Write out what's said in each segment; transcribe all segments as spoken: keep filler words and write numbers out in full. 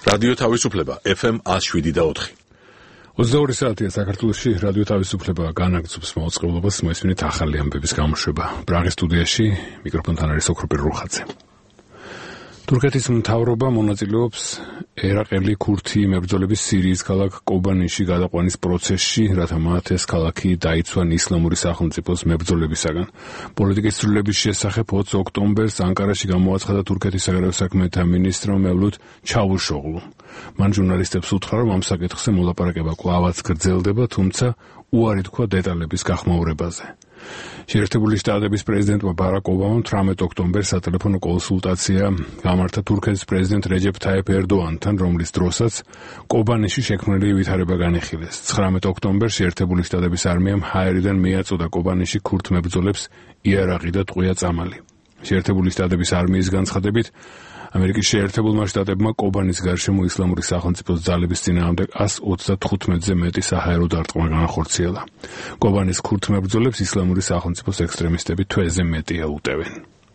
რადიო თავისუფლება ეფ ემ one oh seven და four. ოცდაორი საათია საქართველოში რადიო თავისუფლება განაგრძობს მოწყობილობას მოისმინეთ ახალი ამბების გამოშვება. პრაღის სტუდიაში მიკროფონთან არის ოქროპირ რუხაძე. თურქეთის მთავრობა მონაწილეობს ერაყელი ქურთი მებრძოლების სირიის ქალაქ კობანიში გადაყვანის პროცესში, რათა მათ ეს ქალაქი დაიცვან ისლამური სახელმწიფოს მებრძოლებისაგან. პოლიტიკის ცვლილების შესახებ ოცი ოქტომბერს ანკარაში გამოაცხადა თურქეთის საგარეო საქმეთა მინისტრმა მევლუდ ჩავუშოღლუ. მან ჟურნალისტებს უთხრა, რომ ამ საკითხზე მოლაპარაკება კვლავაც გრძელდება, თუმცა უარი თქვა დეტალების გახმაურებაზე. შეერთებული შტატების პრეზიდენტმა ბარაკ ობამამ თვრამეტი ოქტომბერს სატელეფონო კონსულტაცია გამართა თურქეთის პრეზიდენტ რეჯეფ თაიფ ერდოანთან, რომლის დროსაც კობანიში შექმნილი ვითარება განიხილეს. ცხრამეტი ოქტომბერს შეერთებული შტატების არმიამ ჰაერიდან მიაწოდა კობანიში ქურთ მებრძოლებს იარაღი და ტყვია წამალი. შეერთებული შტატების არმიის განცხადებით, ამერიკის შეერთებულმა შტატებმა კობანის გარშემო ისლამური სახელმწიფოს ძალების წინააღმდეგ one hundred thirty-seven-ზე მეტი საჰაერო დარტყმა განახორციელა. კობანის ქურთ მებრძოლებს ისლამური სახელმწიფოს ექსტრემისტები თვეზე მეტი ელუტევენ.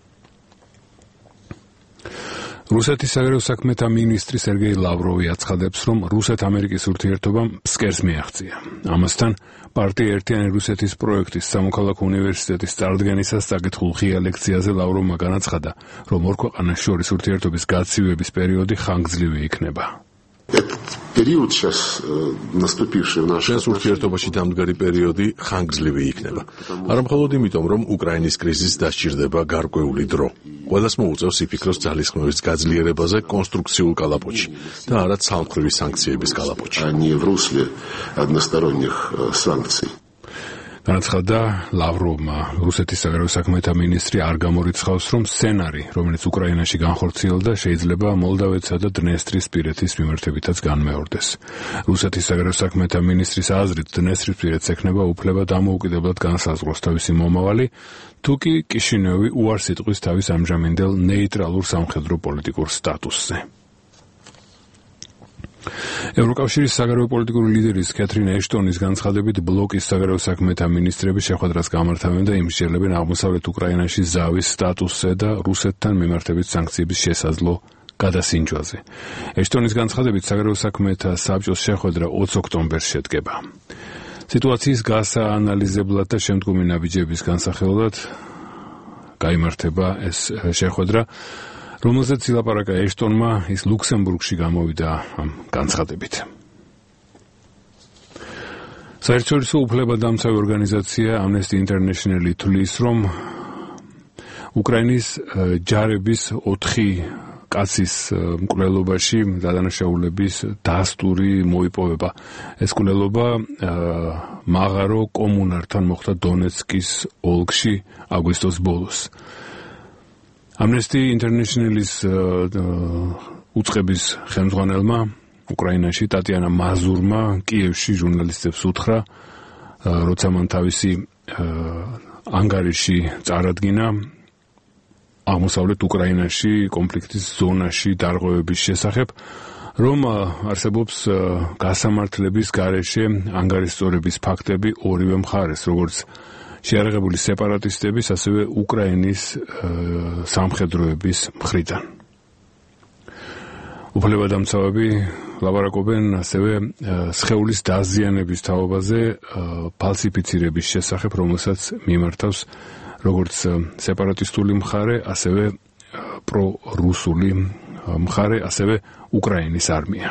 რუსეთის საგარეო საქმეთა მინისტრი სერგეი ლავროვი აცხადებს, რომ რუსეთ-ამერიკის ურთიერთობამ ფსკერს მიაღწია. ამასთან პარტია ერთიანი რუსეთის პროექტის სამოქალაქო უნივერსიტეტის წარდგენისას წაკითხულ ღია ლექციაზე ლავროვმა განაცხადა, რომ ორ ქვეყანას შორის ურთიერთობის გაცივების პერიოდი ხანგრძლივი იქნება. Период сейчас наступивший в нашей Сейчас ურთიერთობაში დამდგარი პერიოდი ხანგრძლივი იქნება. არა მხოლოდ იმიტომ, რომ უკრაინის კრიზისს დასჭირდება გარკვეული დრო. ყველას მოუწევს იფიქროს ძალისხმევის გაძლიერებაზე კონსტრუქციულ კალაპოტში და არა ცალმხრივი სანქციების კალაპოტში. а не в русле односторонних санкций. განაცხადა ლავროვმა. რუსეთის საგარეო საქმეთა მინისტრი არ გამორიცხავს, რომ სცენარი, რომელიც უკრაინაში განხორციელდა, შეიძლება მოლდავეთსა და დნესტრისპირეთის მიმართებითაც განმეორდეს. რუსეთის საგარეო საქმეთა მინისტრის აზრით, დნესტრისპირეთს ექნება უფლება დამოუკიდებლად განსაზღვროს თავისი მომავალი, თუ კი კიშინევი უარს იტყვის თავის ამჟამინდელ ნეიტრალურ სამხედრო პოლიტიკურ სტატუსზე. ევროკავშირის საგარეო პოლიტიკური ლიდერის კეთრინ ეშტონის განცხადებით, ბლოკის საგარეო საქმეთა მინისტრები შეხვედრას გამართავენ და იმსჯელებენ აღმოსავლეთ უკრაინაში ზავის სტატუსზე და რუსეთთან მიმართებით სანქციების შესაძლო გადასინჯვაზე. ეშტონის განცხადებით, საგარეო საქმეთა საბჭოს შეხვედრა ოცი ოქტომბერს შედგება. სიტუაციის გასაანალიზებლად და შემდგომი ნაბიჯების განსახილველად გაიმართება ეს შეხვედრა, რომელზეც ილაპარაკა ეშტონმა, ის ლუქსემბურგში გამოვიდა ამ განცხადებით. საერთაშორისო უფლებადამცავი ორგანიზაცია Amnesty International თვლის, რომ უკრაინის ჯარების ოთხი კაცის მკვლელობაში დადანაშაულების დასტური მოიპოვება. ეს მკვლელობა მაღარო კომუნართან მოხდა დონეცკის ოლქში აგვისტოს ბოლოს. Amnesty International-ის უწყების ხელმძღვანელმა უკრაინაში ტატიანა მაზურმა კიევში ჟურნალისტებს უთხრა, როცა მან თავისი ანგარიში წარადგინა აღმოსავლეთ უკრაინაში კონფლიქტის ზონაში დარღვევების შესახებ, რომ არსებობს გასამართლების გარეშე ანგარიშწორების ფაქტები ორივე მხარეს, როგორც შეიარაღებული სეპარატისტების, ასევე უკრაინის სამხედროების მხრიდან. უფლებადამცავები ლაპარაკობენ ასევე სხეულის დაზიანების თაობაზე, ფალსიფიცირების შესახებ, რომელსაც მიმართავს როგორც სეპარატისტული მხარე, ასევე პრორუსული მხარე, ასევე უკრაინის არმია.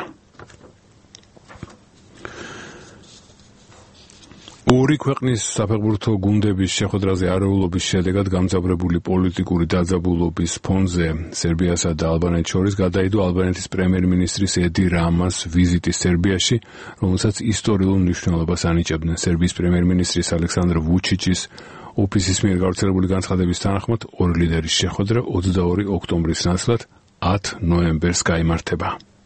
ორი ქვეყნის საფეხბურთო გუნდების შეხვედრაზე არეულობის შედეგად გამძავრებული პოლიტიკური დაძაბულობის ფონზე სერბიასა და ალბანეთს შორის გადაიდო ალბანეთის პრემიერ-მინისტრის ედი რამას ვიზიტი სერბიაში, რომელსაც ისტორიულ მნიშვნელობას ანიჭებდნენ. სერბიის პრემიერ-მინისტრის ალექსანდრ ვუჩიჩის ოფისის მიერ გავრცელებული განცხადების თანახმად, ორი ლიდერის შეხვედრა ოცდაორი ოქტომბრის ნაცვლად ათი ნოემბერს გაიმართება.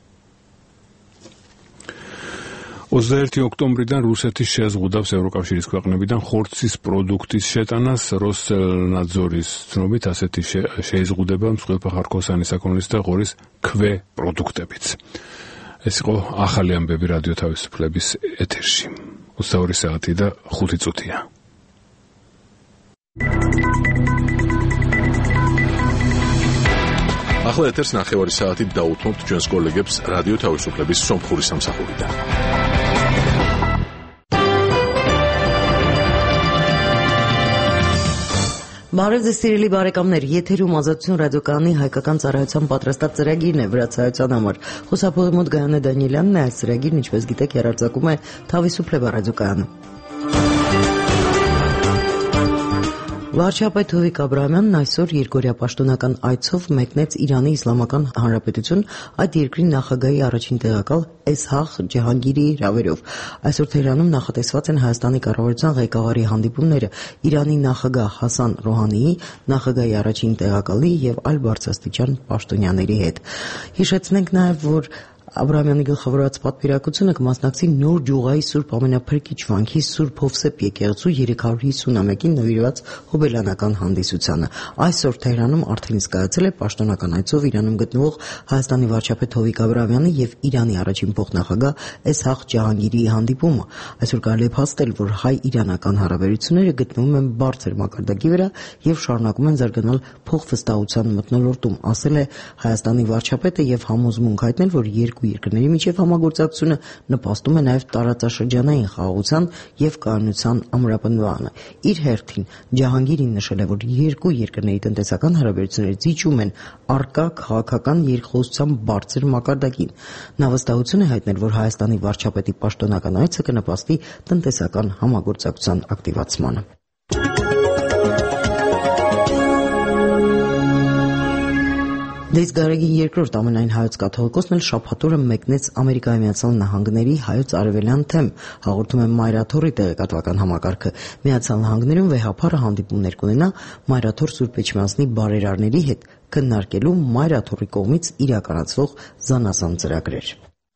ოცდაერთი ოქტომბრიდან რუსეთის შეზღუდავს ევროკავშირის ქვეყნებიდან ხორცის პროდუქტის შეტანას. როსელნაძორის ცნობით ასეთი შეიზღუდება მსხვილფეხარქოსანი საქონლის და ღორის ქვე პროდუქტებიც. ეს იყო ახალი ამბები რადიო თავისუფლების ეთერში. ოცდაორი საათი და ხუთი წუთია. ახლა ეთერს ნახევარი საათით დაუთმობთ ჩვენს კოლეგებს რადიო თავისუფლების სომხური სამსახურიდან. Բարև ձեզ սիրելի բարեկամներ, եթերում Ազատություն ռադիոկայանի հայկական ծառայության պատրաստած ծրագիրն է վրացայության համար։ Խոսափողի մոտ Գայանե Դանիելյանն է, այս ծրագիրն ինչպես գիտեք երարձակում է Թավիսուփլեբա ռադիոկայանը։ Վարչապետ Հովիկ Աբրահամյանն այսօր երկօրյա պաշտոնական այցով մեկնեց Իրանի Իսլամական Հանրապետություն, այդ երկրի նախագահի առաջին տեղակալ Էսհաղ Ջահանգիրի հրավերով։ Այսօր Թեհրանում նախատեսված են Հայաստանի կառավարության ղեկավարի հանդիպումները Իրանի նախագահ Հասան Ռոհանիի, նախագահի առաջին տեղակալի եւ այլ բարձրաստիճան պաշտոնյաների հետ։ Հիշեցնենք նաեւ, որ Աբրահամյանի գլխավորած պատվիրակությունը կմասնակցի նոր Ջուղայի Սուրբ Ամենափրկիչ վանքի Սուրբ Հովսեփ եկեղեցու երեք հարյուր հիսունամեկին նվիրված հոբելյանական հանդիսությանը։ Այսօր Թեհրանում արդեն իսկ կայացել է պաշտոնական այցով Իրանում գտնվող Հայաստանի վարչապետ Հովիկ Աբրահամյանի եւ Իրանի առաջին փոխնախագահ Էսհաղ Ջահանգիրի հանդիպումը։ Այսօր կարելի է փաստել, որ հայ-իրանական հարաբերությունները գտնվում են բարձր մակարդակի վրա եւ շարունակում են զարգանալ փոխվստահության մթնոլորտում, ասել է Հայաստանի վարչապետը եւ համոզմունք հայտնել, որ երկու երկրների միջև համագործակցությունը նպաստում է նաև տարածաշրջանային խաղաղության եւ կայունության ամրապնդմանը։ Իր հերթին Ջահանգիրին նշել է, որ երկու երկրների տնտեսական հարաբերությունները զիջում են առկա քաղաքական երկխոսության բարձր մակարդակին։ Նա վստահություն է հայտնել, որ Հայաստանի վարչապետի պաշտոնական այցը կնպաստի տնտեսական համագործակցության ակտիվացմանը։ Դες Գարեգի երկրորդ ամենայն հայոց կաթողիկոսն էլ շաբաթօրը մեկնեց Ամերիկայի Միացյալ Նահանգների հայոց արևելյան թեմ, հաղորդում է Մայրաթորի տեղեկատվական համակարգը։ Միացյալ Նահանգներում վեհափառը հանդիպումներ կունենա Մայրաթոր Սուրբ Էջմիածնի բարերարների հետ, քննարկելու Մայրաթորի կողմից իրականացվող զանազան ծրագրեր։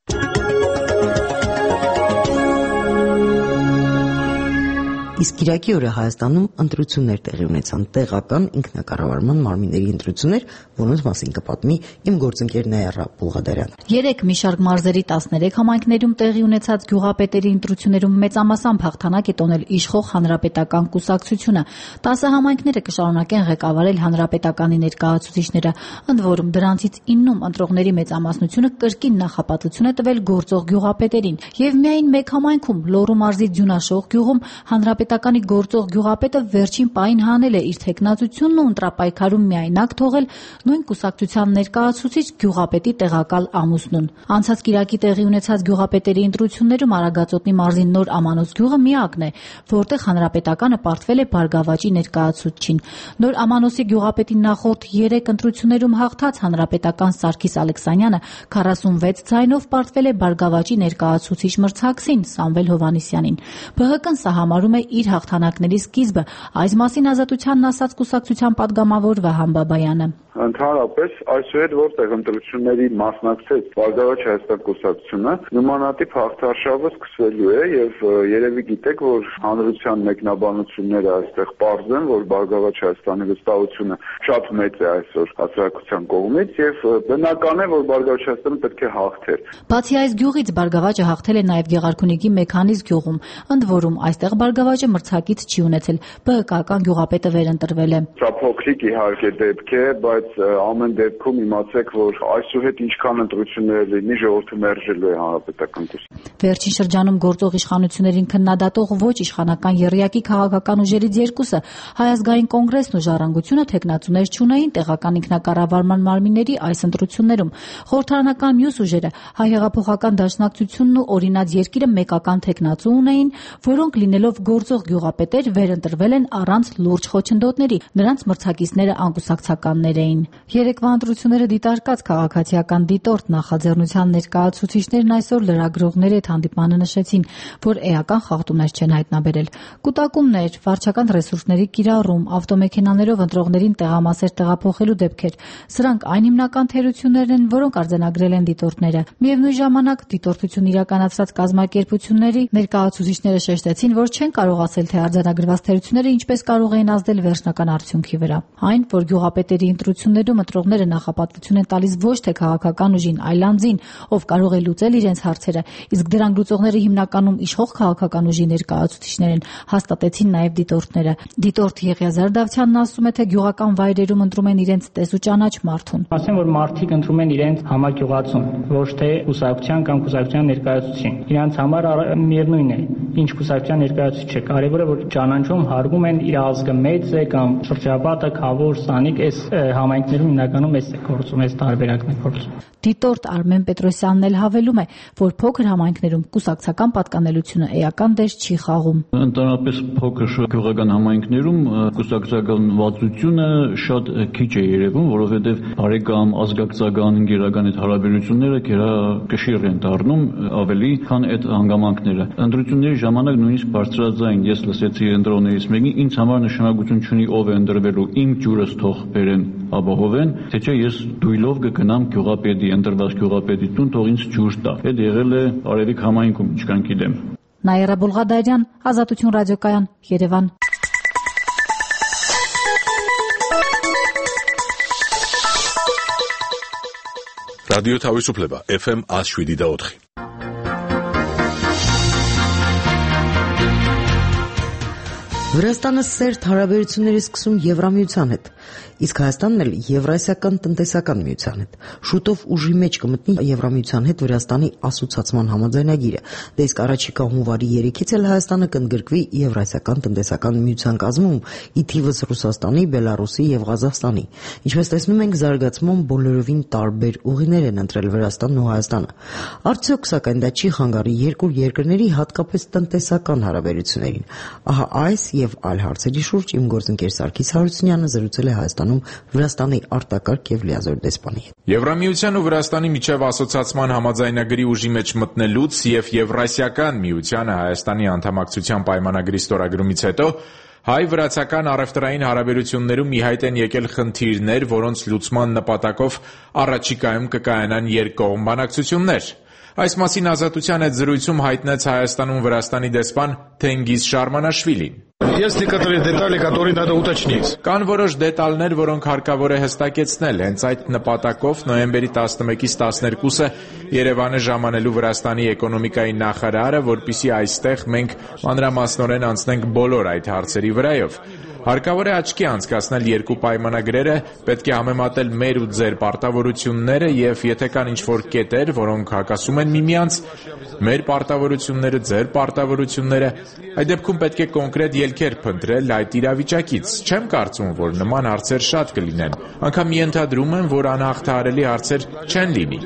Իսկ Կիրակի օրը Հայաստանում ընտրություններ տեղի ունեցան, տեղական ինքնակառավարման մարմինների ընտրություններ, որոնց մասին կպատմի իմ գործընկեր Նաիրա Բուլղադարյանը։ Երեք մի շարք մարզերի տասներեք համայնքներում տեղի ունեցած գյուղապետերի ընտրություններում մեծամասամբ հաղթանակ է տոնել իշխող հանրապետական կուսակցությունը։ տասը համայնքները կշարունակեն ղեկավարել հանրապետականի ներկայացուցիչները, ընդ որում դրանցից իննում ընտրողների մեծամասնությունը կրկին նախապատվություն է տվել գործող գյուղապետերին, եւ միայն մեկ համայնքում Լոռու մարզի Ձյունաշող գյուղում հանրապետականի գործող գյուղապետը վերջին պահին հանել է իր թեկնածությունն ու ընտրապայքարում միայնակ թողել նույն կուսակցության ներկայացուցիչ գյուղապետի տեղակալ ամուսնուն։ Անցած Կիրակի տեղի ունեցած գյուղապետերի ընտրություններում Արագածոտնի մարզի Նոր Ամանոց գյուղը միակն է, որտեղ հանրապետականը պարտվել է Բարգավաճի ներկայացուցչին։ Նոր Ամանոսի գյուղապետի նախորդ երեք ընտրություններում հաղթած հանրապետական Սարգիս Ալեքսանյանը քառասունվեց ձայնով պարտվել է Բարգավաճի ներկայացուցիչ մրցակցին Սամվել Հովհաննիսյանին։ ԲՀԿ-ն սա համարում է իր հաղթանակների սկիզբը, այս մասին Ազատությանն ասաց կուսակցության падգամավոր Վահան Բաբայանը։ Ընդհանրապես այսուհետ որտեղ ընտրությունների մասնակցեց Բարգավաճ Հայաստան կուսակցությունը, նմանատիպ հաղթարշավը սկսվելու է եւ երևի գիտեք, որ հանրության մեկնաբանությունները այստեղ պարզ են, որ Բարգավաճ Հայաստանի վստահությունը շատ մեծ է այսօր հասարակության կողմից եւ բնական է, որ Բարգավաճ Հայաստանը պետք է հաղթեր։ Բացի այս գյուղից Բարգավաճը հաղթել է նաեւ Գեղարքունիքի Մեքանիս գյուղում, ընդ որում այստեղ Բարգավաճը մրցակից չի ունեցել, ԲՀԿ-ական գյուղապետը վերընտրվել է։ Սա փոքրիկ իհարկե դեպք է, բայց ամեն դեպքում իմացեք, որ այսուհետ ինչքան ընտրություններ լինի, ժողովուրդը մերժելու է հանրապետական կուսակցությունը։ Վերջին շրջանում գործող իշխանություններին քննադատող ոչ իշխանական եռյակի քաղաքական ուժերից երկուսը, Հայ ազգային կոնգրեսն ու Ժառանգությունը, թեկնածուներ չունեին տեղական ինքնակառավարման մարմինների այս ընտրություններում։ Խորհրդարանական մյուս ուժերը Հայ հեղափոխական դաշնակցությունն ու Օրինաց երկիրը մեկական թեկնածու ունեին, որոնք լինելով գործող գյուղապետեր վերընտրվել են առանց լուրջ խոչընդոտների, նրանց մրցակիցները անկուսակցականներ էին։ Երեկվա ընտրությունները դիտարկած քաղաքացիական դիտորդ նախաձեռնության ներկայացուցիչներն այսօր լրագրողների հետ հանդիպմանը նշեցին, որ էական խախտումներ չեն հայտնաբերել։ Կուտակումներ, վարչական ռեսուրսների կիրառում, ավտոմեքենաներով ընտրողներին տեղամասեր տեղափոխելու դեպքեր, սրանք այն հիմնական թերություններն են, որոնք արձանագրել են դիտորդները։ Միևնույն ժամանակ դիտորդություն իրականացրած կազմակերպությունների ներկայացուցիչները շեշտեցին, որ չեն կարող կարող ասել, թե արձանագրված թերությունները ինչպես կարող էին ազդել վերջնական արդյունքի վրա։ Այն, որ գյուղապետերի ընտրություններում ընտրողները նախապատվություն են տալիս ոչ թե քաղաքական ուժին, այլ անձին, ով կարող է լուծել իրենց հարցերը, իսկ դրանք լուծողները հիմնականում իշխող քաղաքական ուժի ներկայացուցիչներ են, հաստատեցին նաև դիտորդները։ Դիտորդ Եղիազար Դավթյանն ասում է, թե գյուղական վայրերում ընտրում են իրենց տեսուճանաչ մարդուն։ Ասեմ, որ մարդիկ ընտրում են իրենց համագյուղացուն, ոչ թե կուսակցության կամ կուսակցության ներկայացուցիչին։ Իրանց համար միևնույն է, ինչ կուսակցության ներկայացուցիչ է։ Կարևորը որ ճանաչում հարգում են իր ազգը մեծ է կամ շրջապատը, Խավոր, Սանիկ, այս համայնքներում հիմնականում էս է գործում, այս տարբերակն է գործում։ Դիտորդ Արմեն Պետրոսյանն էլ հավելում է, որ փոքր համայնքներում կուսակցական պատկանելությունը էական դեր չի խաղում։ Ընդհանրապես փոքր գյուղական համայնքներում կուսակցական վարչությունը շատ քիչ է երևում, որովհետև բարեկամ ազգակցական ընկերական այդ հարաբերությունները գերակշիռ են դառնում ավելի, քան այդ հանգամանքները։ Ընտրությունների ժամանակ նույնիսկ բարձրաձայն ես լսեցի ընտրողներից մեկին, ինձ համար նշանակություն չունի ով է ընտրվելու, իմ ջուրս թող բերեն, ապահովեն, թե չէ ես դույլով կգնամ գյուղապետի, ընտրված գյուղապետի տուն, թող ինձ ջուր տա։ Այդ եղել է Արևիկ համայնքում, ինչքան գիտեմ։ Նաիրա Բուլղադարյան, Ազատություն ռադիոկայան, Երևան։ Ռադիո Թավիսուփլեբա, Էֆ Էմ աշվիդի դաոթխի։ Վրաստանը սերտ հարաբերություններ է սկսում Եվրամիության հետ, իսկ Հայաստանն էլ Եվրասիական տնտեսական միության հետ։ Շուտով ուժի մեջ կմտնի Եվրամիության հետ Վրաստանի ասոցացման համաձայնագիրը, դե իսկ առաջիկա հունվարի երեքից էլ Հայաստանը կընդգրկվի Եվրասիական տնտեսական միության կազմում, ի թիվս Ռուսաստանի, Բելարուսի եւ Ղազախստանի։ Ինչպես տեսնում ենք, զարգացման բոլորովին տարբեր ուղիներ են ընտրել Վրաստանն ու Հայաստանը։ Արդյոք սակայն դա չի խանգարի երկու երկրների հատկապես տնտեսական հարաբերություններին։ Ահա այս եւ այլ հարցերի շուրջ իմ գործընկեր Սարգիս Հարությունյանը զրուցել է Հայաստանում Վրաստանի արտակարգ եւ լիազոր դեսպանի հետ։ Եվրամիության ու Վրաստանի միջև ասոցացման համաձայնագրի ուժի մեջ մտնելուց եւ Եվրասիական միությանը Հայաստանի անդամակցության պայմանագրի ստորագրումից հետո հայ-վրացական առևտրային հարաբերություններում ի հայտ են եկել խնդիրներ, որոնց լուծման նպատակով առաջիկայում կկայանան երկկողմ բանակցություններ։ Այս մասին Ազատության հետ զրույցում հայտնեց Հայաստանում Վրաստանի դեսպան Թենգիզ Շարմանաշվիլին։ Есть некоторые детали, которые надо уточнить. Կան որոշ դետալներ, որոնք հարկավոր է հստակեցնել։ Հենց այդ նպատակով նոյեմբերի տասնմեկից տասներկուսը Երևանը ժամանելու Վրաստանի էկոնոմիկայի նախարարը, որպեսզի այստեղ մենք մանրամասնորեն անցնենք բոլոր այդ հարցերի վրայով։ Հարկավոր է աչքի անցկացնել երկու պայմանագրերը, պետք է համեմատել մեր ու ձեր պարտավորությունները եւ եթե կան ինչ-որ կետեր, որոնք հակասում են միմյանց, մեր պարտավորությունները, ձեր պարտավորությունները, այդ դեպքում պետք է կոնկրետ ելքեր փնտրել այդ իրավիճակից։ Չեմ կարծում, որ նման հարցեր շատ կլինեն։ Անգամ ենթադրում եմ, որ անհաղթահարելի հարցեր չեն լինի։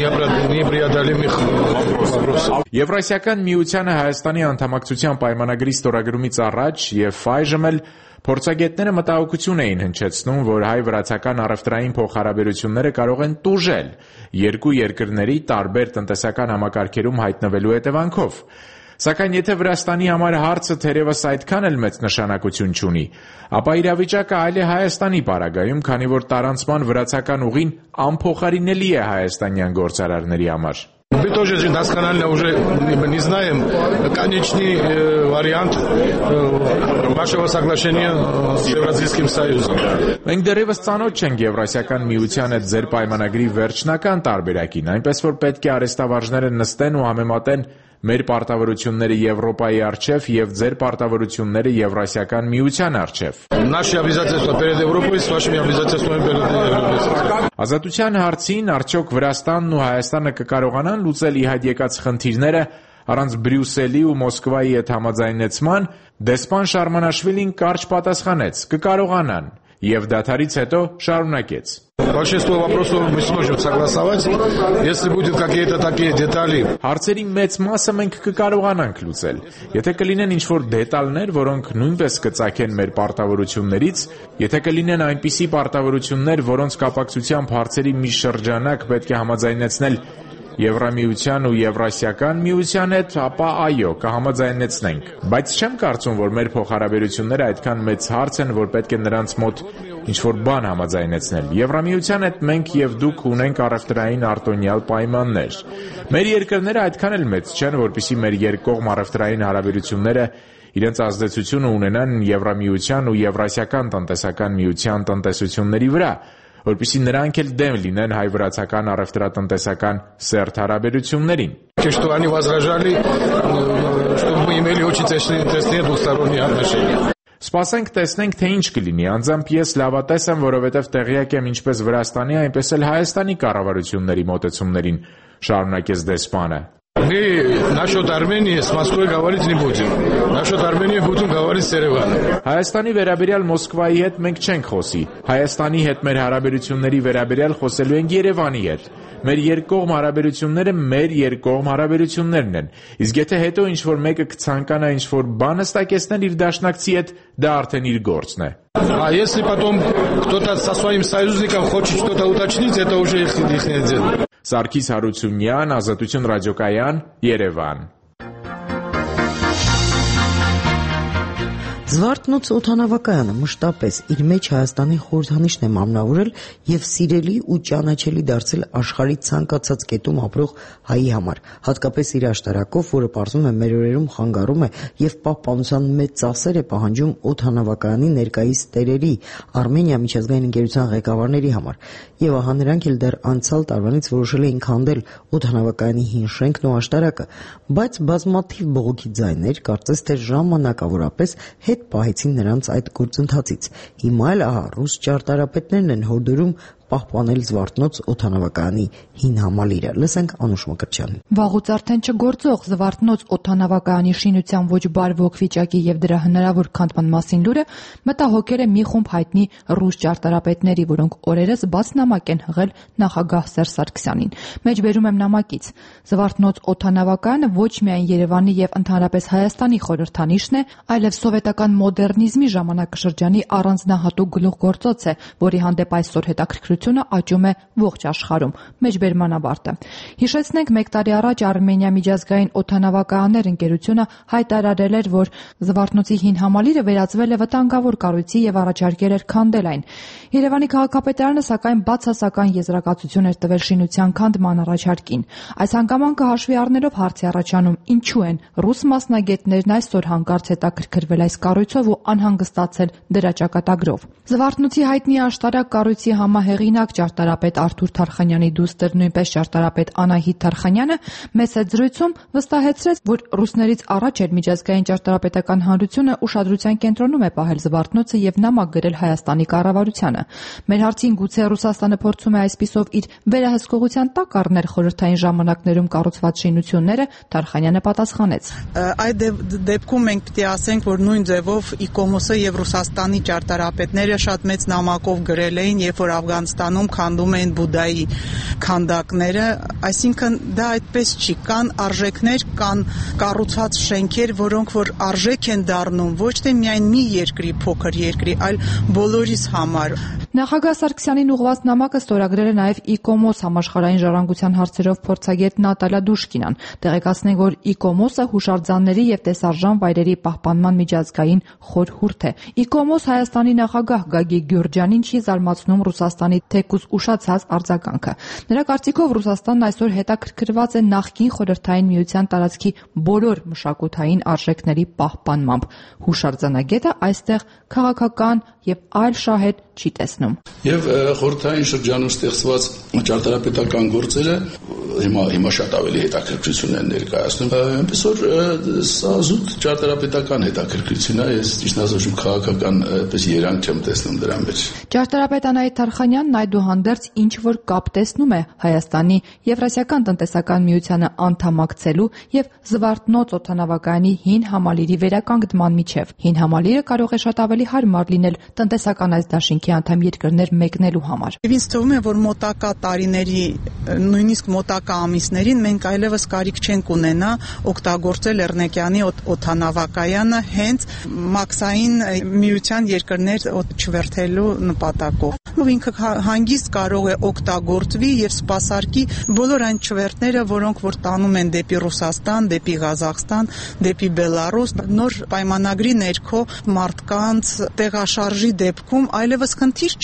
Եվրասիական միությանը Հայաստանի անդամակցության պայմանագրի ստորագրումից առաջ եւ այժմ էլ փորձագետները մտահոգություն էին հնչեցնում, որ հայ-վրացական առևտրային փոխհարաբերությունները կարող են տուժել երկու երկրների տարբեր տնտեսական համակարգերում հայտնվելու հետևանքով։ Սակայն եթե Վրաստանի համար հարցը թերևս այդքան էլ մեծ նշանակություն չունի, ապա իրավիճակը այլ է Հայաստանի պարագայում, քանի որ տարանցման վրացական ուղին անփոխարինելի է հայաստանյան գործարարների համար։ Мы тоже досконально уже не знаем конечный вариант вашего соглашения с Евразийским Союзом. Մենք դեռևս ծանոթ չենք Եվրասիական միության հետ ձեր պայմանագրի վերջնական տարբերակին, այնպես որ պետք է արհեստավարժները նստեն ու համեմատեն մեր պարտավորությունները Եվրոպայի առջև եւ ձեր պարտավորությունները Եվրասիական միության առջև։ Наши обязательства перед Европой с вашими обязательствами перед Европой. Ազատության հարցին արդյոք Վրաստանն ու Հայաստանը կկարողանան լուծել ի հայտ եկած խնդիրները առանց Բրյուսելի ու Մոսկվայի հետ համաձայնեցման, դեսպան Շարմանաշվիլին կարճ պատասխանեց. կկարողանան եւ դադարից հետո շարունակեց. Большинство вопросов мы сможем согласовать, если будут какие-то такие детали. Հարցերի մեծ մասը մենք կկարողանանք լուծել։ Եթե կլինեն ինչ-որ դետալներ, որոնք նույնպես կծագեն մեր պարտավորություններից, եթե կլինեն այնպիսի պարտավորություններ, որոնց կապակցությամբ հարցերի մի շրջանակ պետք է համաձայնեցնել Եվրամիության ու Եվրասիական միության հետ, ապա այո, կհամաձայնեցնենք։ Բայց չեմ կարծում, որ մեր փոխհարաբերությունները այդքան մեծ հարց են, որ պետք է նրանց մոտ ինչ-որ բան համաձայնեցնել։ Եվրամիության հետ մենք եւ դուք ունենք առևտրային արտոնյալ պայմաններ։ Մեր երկրները այդքան էլ մեծ չեն, որպեսզի մեր երկկողմ առևտրային հարաբերությունները իրենց ազդեցությունը ունենան Եվրամիության ու Եվրասիական տնտեսական միության տնտեսությունների вրա, որպեսզի նրանք էլ дем լինեն հայ-վրացական առևտրատնտեսական սերտ հարաբերություններին։ Что они возражали, чтобы мы имели очень тесные двусторонние отношения. Սպասենք տեսնենք, թե ինչ կլինի։ Անձամբ ես լավատես եմ, որովհետև տեղյակ եմ ինչպես Վրաստանի, այնպես էլ Հայաստանի կառավարությունների մոտեցումներին, շարունակեց դեսպանը։ Мы насчет Армении с Москвой говорить не будем. Насчет Армении будем говорить с Ереваном. Հայաստանի վերաբերյալ Մոսկվայի հետ մենք չենք խոսի։ Հայաստանի հետ մեր հարաբերությունների վերաբերյալ խոսելու ենք Երևանի հետ։ Մեր երկկողմ հարաբերությունները մեր երկկողմ հարաբերություններն են։ Իսկ եթե հետո ինչ-որ մեկը կցանկանա ինչ-որ բան հստակեցնել իր դաշնակցի հետ, դա արդեն իր գործն է։ А если потом кто-то со своим союзником хочет что-то уточнить, это уже их их дело. Սարգիս Հարությունյան, Ազատություն ռադիոկայան, Երևան։ Զվարթնոց օդանավակայանը մշտապես իր մեջ Հայաստանի խորհրդանիշն է մամնավորել եւ սիրելի ու ճանաչելի դարձել աշխարհի ցանկացած կետում ապրող հայի համար, հատկապես իր աշտարակով, որը պարզվում է մեր օրերում խանգարում է եւ պահպանության մեծ ծախսեր է պահանջում օդանավակայանի ներկայիս տերերի Արմենիա միջազգային ընկերության ղեկավարների համար։ Եվ ահա նրանք էլ դեռ անցյալ տարվանից որոշել էին քանդել օդանավակայանի հին շենքն ու աշտարակը, բայց բազմաթիվ բողոքի ձայներ կարծես թե ժամանակավորապես հետ պահեցին նրանց այդ գործընթացից։ Հիմա էլ ահա ռուս ճարտարապետներն են հորդորում պահպանել Զվարթնոց օդանավակայանի հին համալիրը։ Լսենք Անուշ Մկրտչյանին։ Վաղուց արդեն չգործող Զվարթնոց օդանավակայանի շինության ոչ բարվոք վիճակի եւ դրա հնարավոր քանդման մասին լուրը մտահոգել է մի խումբ հայտնի ռուս ճարտարապետների, որոնք օրերս բաց նամակ են հղել նախագահ Սերժ Սարգսյանին։ Մեջբերում եմ նամակից։ Զվարթնոց օդանավակայանը ոչ միայն Երևանի եւ ընդհանրապես Հայաստանի խորհրդանիշն է, այլև սովետական մոդեռնիզմի ժամանակաշրջանի առանձնահատուկ գլուխգործոց է, որի հանդեպ այսօր հետաքրքրությունը աճում է ողջ աշխարհում։ Մեջբերման ավարտը։ Հիշեցնենք, մեկ տարի առաջ Արմենիա միջազգային օդանավակայաններ ընկերությունը հայտարարել էր, որ Զվարթնոցի հին համալիրը վերածվել է վտանգավոր կառույցի եւ առաջարկել էր քանդել այն։ Երևանի քաղաքապետարանը սակայն բացասական եզրակացություն էր տվել շինության քանդման առաջարկին։ Այս հանգամանքը հաշվի առնելով հարց է առաջանում, ինչու են ռուս մասնագետներն այսօր հանկարծ հետաքրքրվել այս կառույցով ու անհանգստացել դրա ճակատագրով։ Զվարթնոցի հայտնի աշտարակ կառույցի համահեղինակ ճարտարապետ Արթուր Թարխանյանի դուստր, նույնպես ճարտարապետ Անահիտ Թարխանյանը մեծ զրույցում վստահեցրեց, որ ռուսներից առաջ էր միջազգային ճարտարապետական հանրությունը ուշադրության կենտրոնում է պահել Զվարթնոցը եւ նամակ գրել Հայաստանի կառավարությանը։ Մեր հարցին գուցե Ռուսաստանը փորձում է այսպիսով իր վերահսկողության տակ առնել խորհրդային ժամանակներում կառուցված շինությունները, Թարխանյանը պատասխանեց. Այդ դեպքում մենք պետք է ասենք, որ նույն ձևով Իկոմոսը եւ Ռուսաստանի ճարտարապետները շատ մեծ նամակով գրել էին, երբ որ Աֆղանստանում քանդում էին Բուդայի քանդակները, այսինքն դա այդպես չի, կան արժեքներ, կան կառուցված շենքեր, որոնք որ արժեք են դառնում ոչ թե միայն մի երկրի, փոքր երկրի, այլ բոլորիս համար։ Նախագահ Սարգսյանին ուղղված նամակը ստորագրել է նաև Իկոմոս համաշխարհային ժառանգության հարցերով փորձագետ Նատալիա Դուշկինան։ Տեղեկացնենք, որ Իկոմոսը հուշարձանների եւ տեսարժան վայրերի պահպանման միջազգային խորհուրդ է։ Իկոմոս Հայաստանի նախագահ Գագիկ Գյուրջյանին չի զարմացնում Ռուսաստանի թեկուզ ուշացած արձագանքը։ Նրա կարծիքով Ռուսաստանն այսօր հետաքրքրված է նախկին խորհրդային միության տարածքի բոլոր մշակութային արժեքների պահպանմամբ։ Հուշարձանագետը այստեղ քաղաքական եւ այլ շահեր չի տեսնում։ Եվ խորհրդային շրջանում ստեղծված ճարտարապետական գործերը հիմա հիմա շատ ավելի հետաքրքրություն են ներկայացնում։ Այնպես որ սա զուտ ճարտարապետական հետաքրքրություն է, ես ճիշտ ասած քաղաքական այդպես երանգ չեմ տեսնում դրա մեջ։ Ճարտարապետ Անահիտ Թարխանյանն այդուհանդերձ ինչ որ կապ տեսնում է Հայաստանի Եվրասիական տնտեսական միությանը անդամակցելու եւ Զվարթնոց օդանավակայանի հին համալիրի վերականգնման միջև։ Հին համալիրը կարող է շատ ավելի հարմար լինել տնտեսական այս դաշինքի անդամ երկրներ մեկնելու համար։ Ինձ թվում է, որ մոտակա տարիների, նույնիսկ մոտակա ամիսներին մենք այլևս կարիք չենք ունենա օգտագործել Էռնեկյանի օդանավակայանը հենց մաքսային միության երկրներ չվերթելու նպատակով։ Ու ինքը հանգիստ կարող է օգտագործվի եւ սպասարկի բոլոր այն չվերթները, որոնք որ տանում են դեպի Ռուսաստան, դեպի Ղազախստան, դեպի Բելարուս, նոր պայմանագրի ներքո մարդկանց տեղաշարժի դեպքում այլևս խնդիր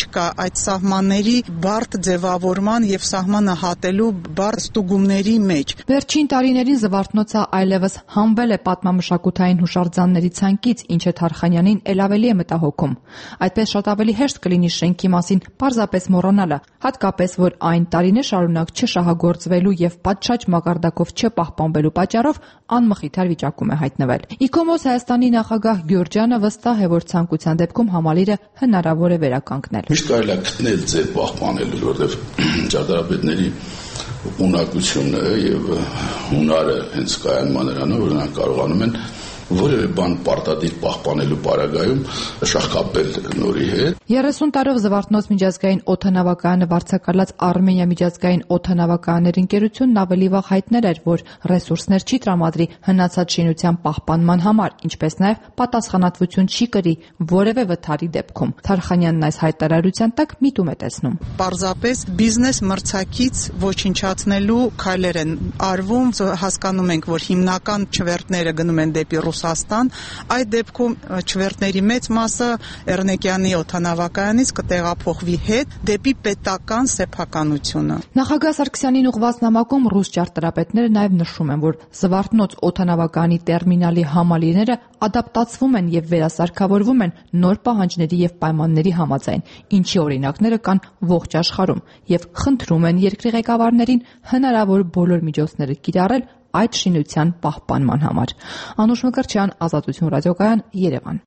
չկա այդ սահմանների բարդ ձևավորման եւ սահմանը հատելու բարդ ստուգումների մեջ։ Վերջին տարիներին Զվարթնոցը այլևս հանվել է պատմամշակութային հուշարձանների ցանկից, ինչը Թարխանյանին ել ավելի է մտահոգում։ Այդպես շատ ավելի հեշտ կլինի շենքի մասին պարզապես մոռանալը, հատկապես որ այն տարիներ շարունակ չշահագործվելու եւ պատշաճ մակարդակով չպահպանվելու պատճառով անմխիթար վիճակում է հայտնվել։ Իքոմոս Հայաստանի նախագահ Գյուրջյանը վստահ է, որ ցանկության դեպքում համալիրը հնարավոր է վերականգնել։ Միշտ կարելի է գտնել ձև պահպանելու, որովհետեւ ճարտարապետների ունակությունը եւ հունարը հենց կայանման նրանով, որ նրանք կարողանում են որևէ բան պարտադիր պահպանելու պարագայում շահկապել նորի հետ։ երեսուն տարով Զվարթնոց միջազգային օդանավակայանը վարձակալած Արմենիա միջազգային օդանավակայանների ընկերությունն ավելի վաղ հայտնել էր, որ ռեսուրսներ չի տրամադրի հնացած շինության պահպանման համար, ինչպես նաև պատասխանատվություն չի կրի որևէ վթարի դեպքում։ Թարխանյանն այս հայտարարության տակ միտում է տեսնում։ Պարզապես բիզնես մրցակից ոչնչացնելու քայլեր են արվում, հասկանում ենք, որ հիմնական չվերթները գնում են դեպի Ռուսաստան, այդ դեպքում չվերթների մեծ մասը Էռնեկյանի օդանավակայանից կտեղափոխվի հետ դեպի պետական սեփականությունը։ Նախագահ Սարգսյանին ուղղված նամակում ռուս ճարտարապետները նաև նշում են, որ Զվարթնոց օդանավակայանի տերմինալի համալիրները ադապտացվում են եւ վերասարքավորվում են նոր պահանջների եւ պայմանների համաձայն, ինչի օրինակները կան ողջ աշխարհում, եւ խնդրում են երկրի ղեկավարներին հնարավոր բոլոր միջոցները կիրառել այդ շինության պահպանման համար։ Անուշ Մկրտչյան, Ազատություն ռադիոկայան, Երևան։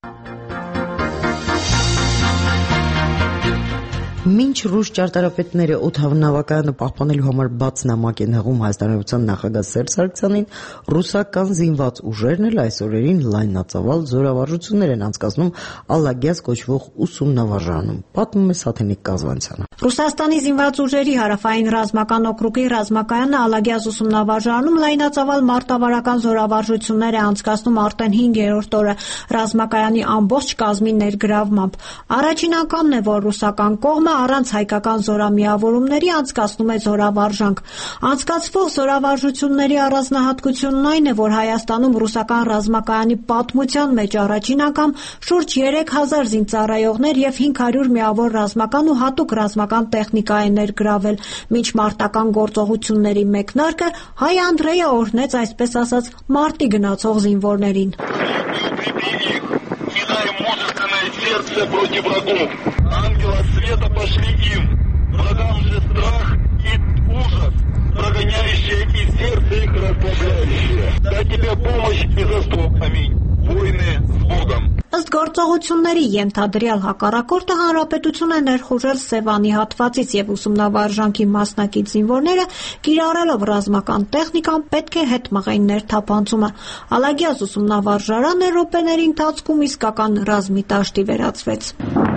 Մինչ ռուս ճարտարապետները օդանավակայանը պահպանելու համար բաց նամակ են հղում Հայաստանության նախագահ Սերժ Սարգսյանին, ռուսական զինված ուժերն էլ այս օրերին լայնածավալ զորավարժություններ են անցկացնում Ալագյազ կոչվող ուսումնավարժանում, պատմում է Սաթենիկ Կազվանցյանը։ Ռուսաստանի զինված ուժերի հարավային ռազմական օկրուգի ռազմակայանը Ալագյազ ուսումնավարժանում լայնածավալ մարտավարական զորավարժություններ է անցկացնում արդեն հինգերորդ օրը ռազմակայանի ամբողջ կազմի ներգրավմամբ։ Առաջին անգամն է, որ ռուսական կողմը առանց հայկական զորամիավորումների անցկացնում է զորավարժանք։ Անցկացվող զորավարժությունների առանձնահատկությունն այն է, որ Հայաստանում ռուսական ռազմակայանի պատմության մեջ առաջին անգամ շուրջ երեք հազար զինծառայողներ եւ հինգ հարյուր միավոր ռազմական ու հատուկ ռազմական տեխնիկա է ներգրավել։ Մինչ մարտական գործողությունների մեկնարկը հայ Անդրեյը օրհնեց այսպես ասած մարտի գնացող զինվորներին։ Ангела света пошли им, врагам же страх и ужас, прогоняющие из сердца их расслабляющие. Дай тебе помощь и заступ. Аминь. Войны с Богом. Ըստ գործողությունների ենթադրյալ հակառակորդը հանրապետություն է ներխուժել Սևանի հատվածից եւ ուսումնավարժանքի մասնակից զինվորները կիրառելով ռազմական տեխնիկան պետք է հետ մղեն ներթափանցումը։ Ալագյազ ուսումնավարժարանը րոպեների ընթացքում իսկական ռազմի տաշտի վերածվեց։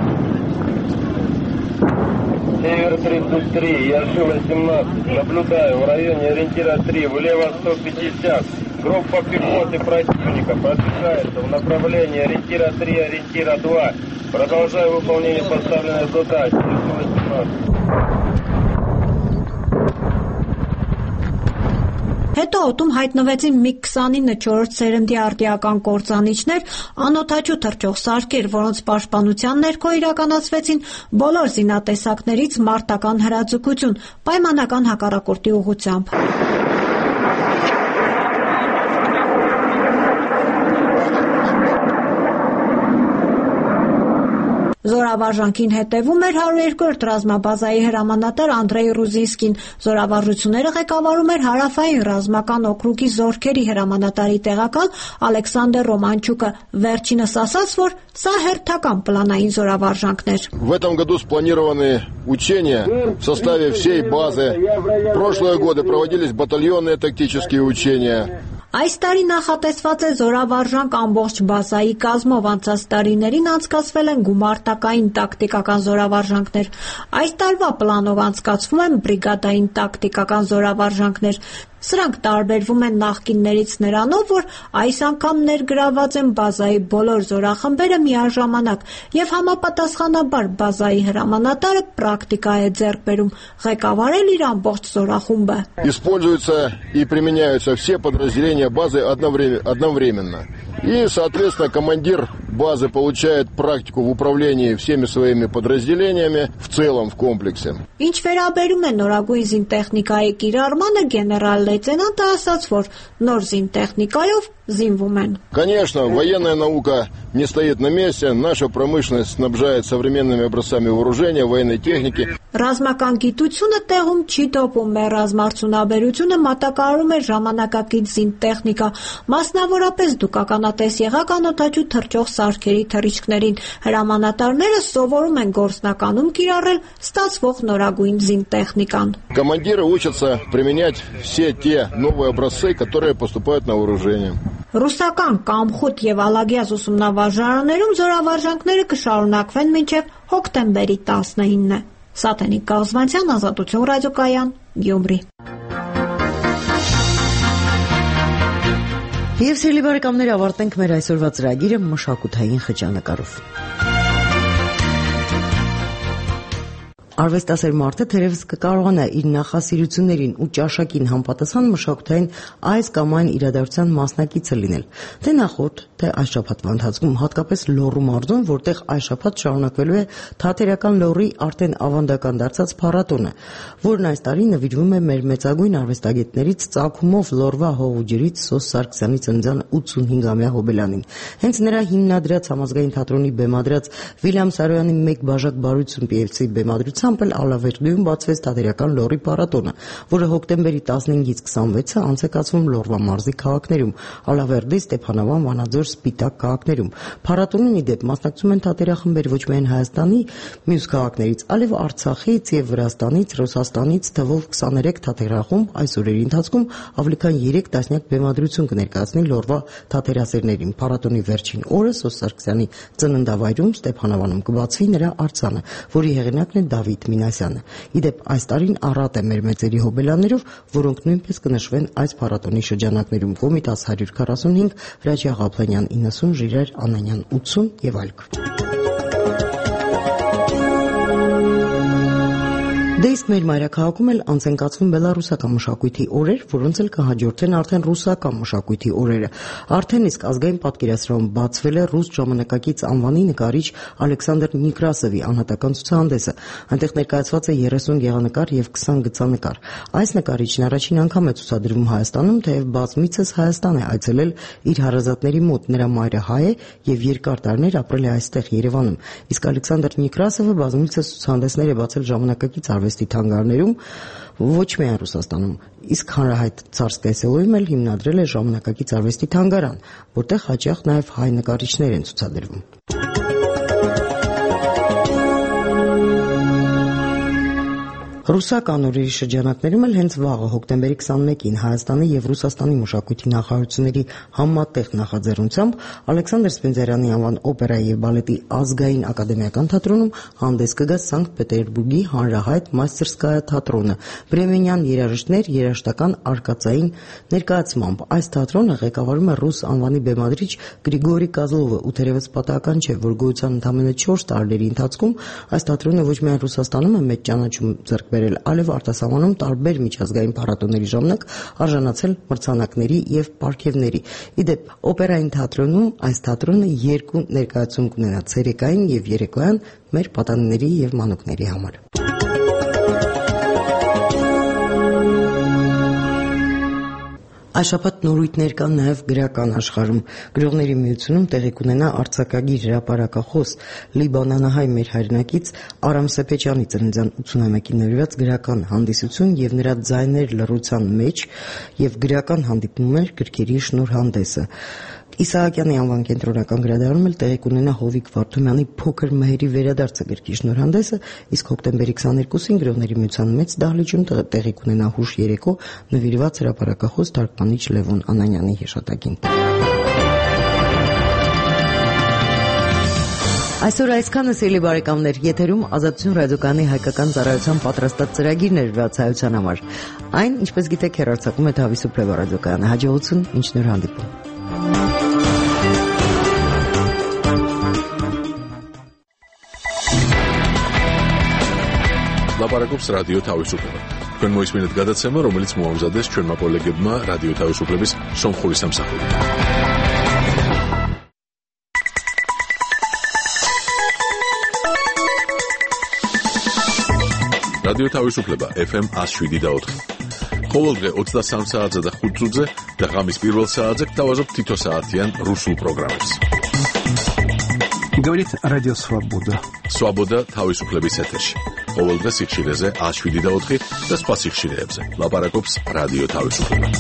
Север тридцать три, Ершова семнадцать. Наблюдаю в районе ориентира три, влево сто пятьдесят. Группа пехоты противника продвигается в направлении ориентира три, ориентира два. Продолжаю выполнение поставленной задачи. Ершова семнадцать. Հետո օդում հայտնվեցին միգ քսանինը սերնդի արդիական կործանիչներ, անօդաչու թռչող սարքեր, որոնց պաշտպանության ներքո իրականացվեցին բոլոր զինատեսակներից մարտական հրաձգություն, պայմանական հակառակորդի ուղղությամբ։ Զորավարժանքին հետևում էր հարյուր երկրորդ ռազմաբազայի հրամանատար Անդրեյ Ռուզինսկին։ Զորավարժությունները ղեկավարում էր հարավային ռազմական օկրուգի զորքերի հրամանատարի տեղակալ Ալեքսանդր Ռոմանչուկը։ Վերջինս ասաց, որ սա հերթական պլանային զորավարժանքներ։ В этом году спланированы учения в составе всей базы. В прошлые годы проводились батальонные тактические учения. Այս տարի նախատեսված է զորավարժանք ամբողջ բազայի կազմով, անցած տարիներին անցկացվել են գումարտակային տակտիկական զորավարժանքներ։ Այս տարվա պլանով անցկացվում են բրիգադային տակտիկական զորավարժանքներ։ Սրանք տարբերվում են նախկիններից նրանով, որ այս անգամ ներգրաված են բազայի բոլոր զորախմբերը միաժամանակ եւ համապատասխանաբար բազայի հրամանատարը պրակտիկա է ձեռք բերում ղեկավարել իր ամբողջ զորախումբը։ Используются и применяются все подразделения базы одновременно. И, соответственно, командир базы получает практику в управлении всеми своими подразделениями в целом в комплексе. Ինչ վերաբերում է նորագույն զինտեխնիկայի կիրառմանը, գեներալ լեյտենանտը ասաց, որ նոր զինտեխնիկայով զինվում են. Конечно, военная наука не стоит на месте. Наша промышленность снабжает современными образцами вооружения, военной техники. Ռազմական գիտությունը տեղում չի տոպում, մեր ռազմարդյունաբերությունը մատակարարում է ժամանակակից զինտեխնիկա, մասնավորապես դուք ականատես եղաք անօդաչու թռչող սարքերի թռիչքներին. հրամանատարները սովորում են գործնականում կիրառել ստացվող նորագույն զինտեխնիկան. Командиры учатся применять все те новые образцы, которые поступают на вооружение. Ռուսական Կամխոտ եւ Ալագյազ ուսումնավարժարաններում զորավարժանքները կշարունակվեն մինչեւ հոկտեմբերի տասնինը. Սատենիկ Կազմանցյան, Ազատություն ռադիոկայան, Գյումրի. Եվ սիրելի բարեկամներ, ավարտենք մեր այսօրվա ծրագիրը մշակութային խճանկարով. Արվեստասեր մարդը թերևս կկարողանա իր նախասիրություններին ու ճաշակին համապատասխան մշակութային այս կամ այն իրադարձության մասնակիցը լինել, թե նախորդ, թե այս շաբաթվա ընթացքում, հատկապես Լոռու մարզում, որտեղ այս շաբաթ շարունակվելու է Թատերական Լոռի արդեն ավանդական դարձած փառատոնը, որն այս տարի նվիրվում է մեր մեծագույն արվեստագետներից ծագումով Լոռվա հողուջրից Սոս Սարգսյանի ծննդյան ութսունհինգամյա հոբելյանին։ Հենց նրա հիմնադրած Համազգային թատրոնի բեմադրած Վիլյամ Սարոյանի մեկ բաժակ Բարույցուն Պիևցի բեմադրության Ալավերդիում բացվեց Թատերական Լոռի փառատոնը, որը հոկտեմբերի տասնհինգից քսանվեցը անց է կացվում Լոռվա մարզի քաղաքներում՝ Ալավերդի, Ստեփանավան, Վանաձոր, Սպիտակ քաղաքներում։ Փառատոնին ի դեպ մասնակցում են թատերախմբեր ոչ միայն Հայաստանի մյուս քաղաքներից, այլև Արցախից եւ Վրաստանից, Ռուսաստանից թվով քսաներեք թատերախումբ այս օրերի ընթացքում ավելի քան երեք տասնյակ բեմադրություն կներկայացնի Լոռվա թատերասերներին։ Փառատոնի վերջին օրը Սոս Սարգսյանի ծննդավայրում Ստեփանավանում կբացվի նրա արձանը, որի հեղինակն է Դավիթ Մինասյանը։ Իդեպ այս տարին առատ է մեր մեծերի հոբելյաններով, որոնք նույնպես կնշվեն այս փառատոնի շրջանակներում՝ Կոմիտաս հարյուր քառասունհինգ, Վրաչյա Ղափանյան իննսուն, Ժիրայր Անանյան ութսուն եւ այլք։ Դե իսկ մեր մայրաքաղաքում էլ անց են կացվում բելառուսական մշակույթի օրեր, որոնց էլ կհաջորդեն արդեն ռուսական մշակույթի օրերը։ Արդեն իսկ ազգային պատկերասրահում բացվել է ռուս ժամանակակից անվանի նկարիչ Ալեքսանդր Նիկրասովի անհատական ցուցահանդեսը։ Այնտեղ ներկայացված է երեսուն գեղանկար եւ քսան գծանկար։ Այս նկարիչն առաջին անգամ է ցուցադրվում Հայաստանում, թեև բազմիցս Հայաստան է այցելել իր հարազատների մոտ։ Նրա մայրը հայ է եւ երկար տարիներ ապրել է այստեղ Երևանում։ Իսկ Ալեքսանդր Նիկրասովը բազմիցս ցուցահանդեսներ է բացել ժամանակակից արվեստի թանգարներում, ոչ միայն Ռուսաստանում, իսկ հանրահայտ Ցարսկայ Սելոյում էլ հիմնադրել է ժամանակակից արվեստի թանգարան, որտեղ հաճախ նաև հայ նկարիչներ են ցուցադրվում։ Ռուսական օրերի շրջանակներում էլ հենց վաղը հոկտեմբերի քսանմեկին Հայաստանի եւ Ռուսաստանի մշակույթի նախարարությունների համատեղ նախաձեռնությամբ Ալեքսանդր Սպենդիարյանի անվան օպերայի եւ բալետի ազգային ակադեմիական թատրոնում հանդես կգա Սանկտ Պետերբուրգի հանրահայտ Մաստերսկայա թատրոնը Բրեմենյան երաժիշտներ երաժշտական արկածային ներկայացմամբ։ Այս թատրոնը ղեկավարում է ռուս անվանի բեմադրիչ Գրիգորի Կազլովը, ու թերևս պատահական չէ, որ գոյության ընդամենը չորս տարիների ընթացքում այս թատրոնը ոչ միայն Ռուսաստանում է մեծ ճանաչում ձեռք այլև արտասահմանում տարբեր միջազգային փառատոների ժամանակ արժանացել մրցանակների եւ պարգևների։ Իդեպ օպերային թատրոնում այս թատրոնը երկու ներկայացում կունենա՝ ցերեկային եւ երեկոյան մեր պատանիների եւ մանուկների համար։ Այս շաբաթ նորույթներ կան նաև գրական աշխարհում։ Գրողների միությունում տեղի կունենա արձակագիր հրապարակախոս լիբանանահայ մեր հայրենակից Արամ Սեփեչյանի ծննդյան ութսունամյակին նվիրված գրական հանդիսություն եւ նրա ձայներ լռության մեջ եւ գրական հանդիպումներ գրքերի շնորհանդեսը։ Իսահակյանի անվան կենտրոնական գրադարանում էլ տեղի կունենա Հովիկ Վարդումյանի Փոքր մհերի վերադարձը գրքի շնորհանդեսը, իսկ հոկտեմբերի քսաներկուսին գրողների միության մեծ դահլիճում տեղի կունենա հուշ երեկո նվիրված հրապարակախոս թարգմանիչ Լևոն Անանյանի հիշատակին։ Այսօր այսքանը, սիրելի բարեկամներ, եթերում Ազատություն ռադիոկայանի հայկական ծառայության պատրաստած ծրագիրն էր վրացայության համար։ Այն, ինչպես գիտեք, հեռարձակում է Թավիսուփլեվա ռադիոկայանը։ Հաջողություն, ինչ նոր հանդիպում։ Լապարակոպս ռադիո Թավիսուփլեվա։ Քան մոյս մինուտ գադացեմը, რომელიც մոհամզադես չորմապոլեգեբմա ռադիո Թավիսուփլեվիս սոմխորիսամ սախորի։ რადიო თავისუფლება ეფ ემ one oh seven და four. ყოველდღე ოცდასამ საათზე და ხუთ წუთზე და ღამის პირველ საათზე გთავაზობთ თითო საათიან რუსულ პროგრამებს. Говорит Радио Свобода. Свобода თავისუფლების ეთერში. ყოველდღე სიხშირეზე one oh seven და four და სხვა სიხშირეებზე. ლაპარაკობს რადიო თავისუფლება.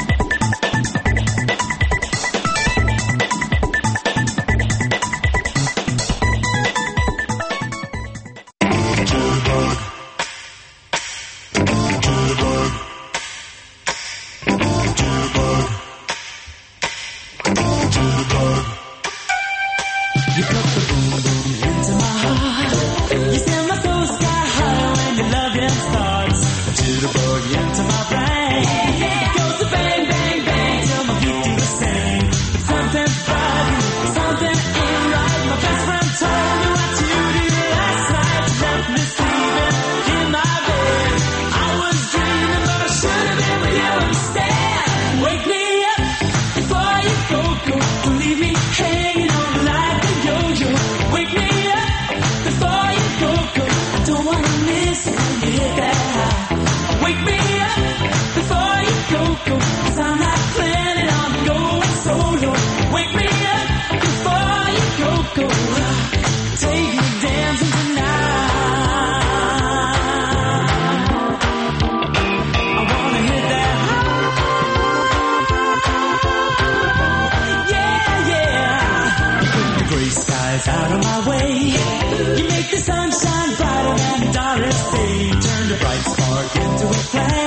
Out of my way, you make the sunshine brighter than Doris Day. Turn the bright spark into a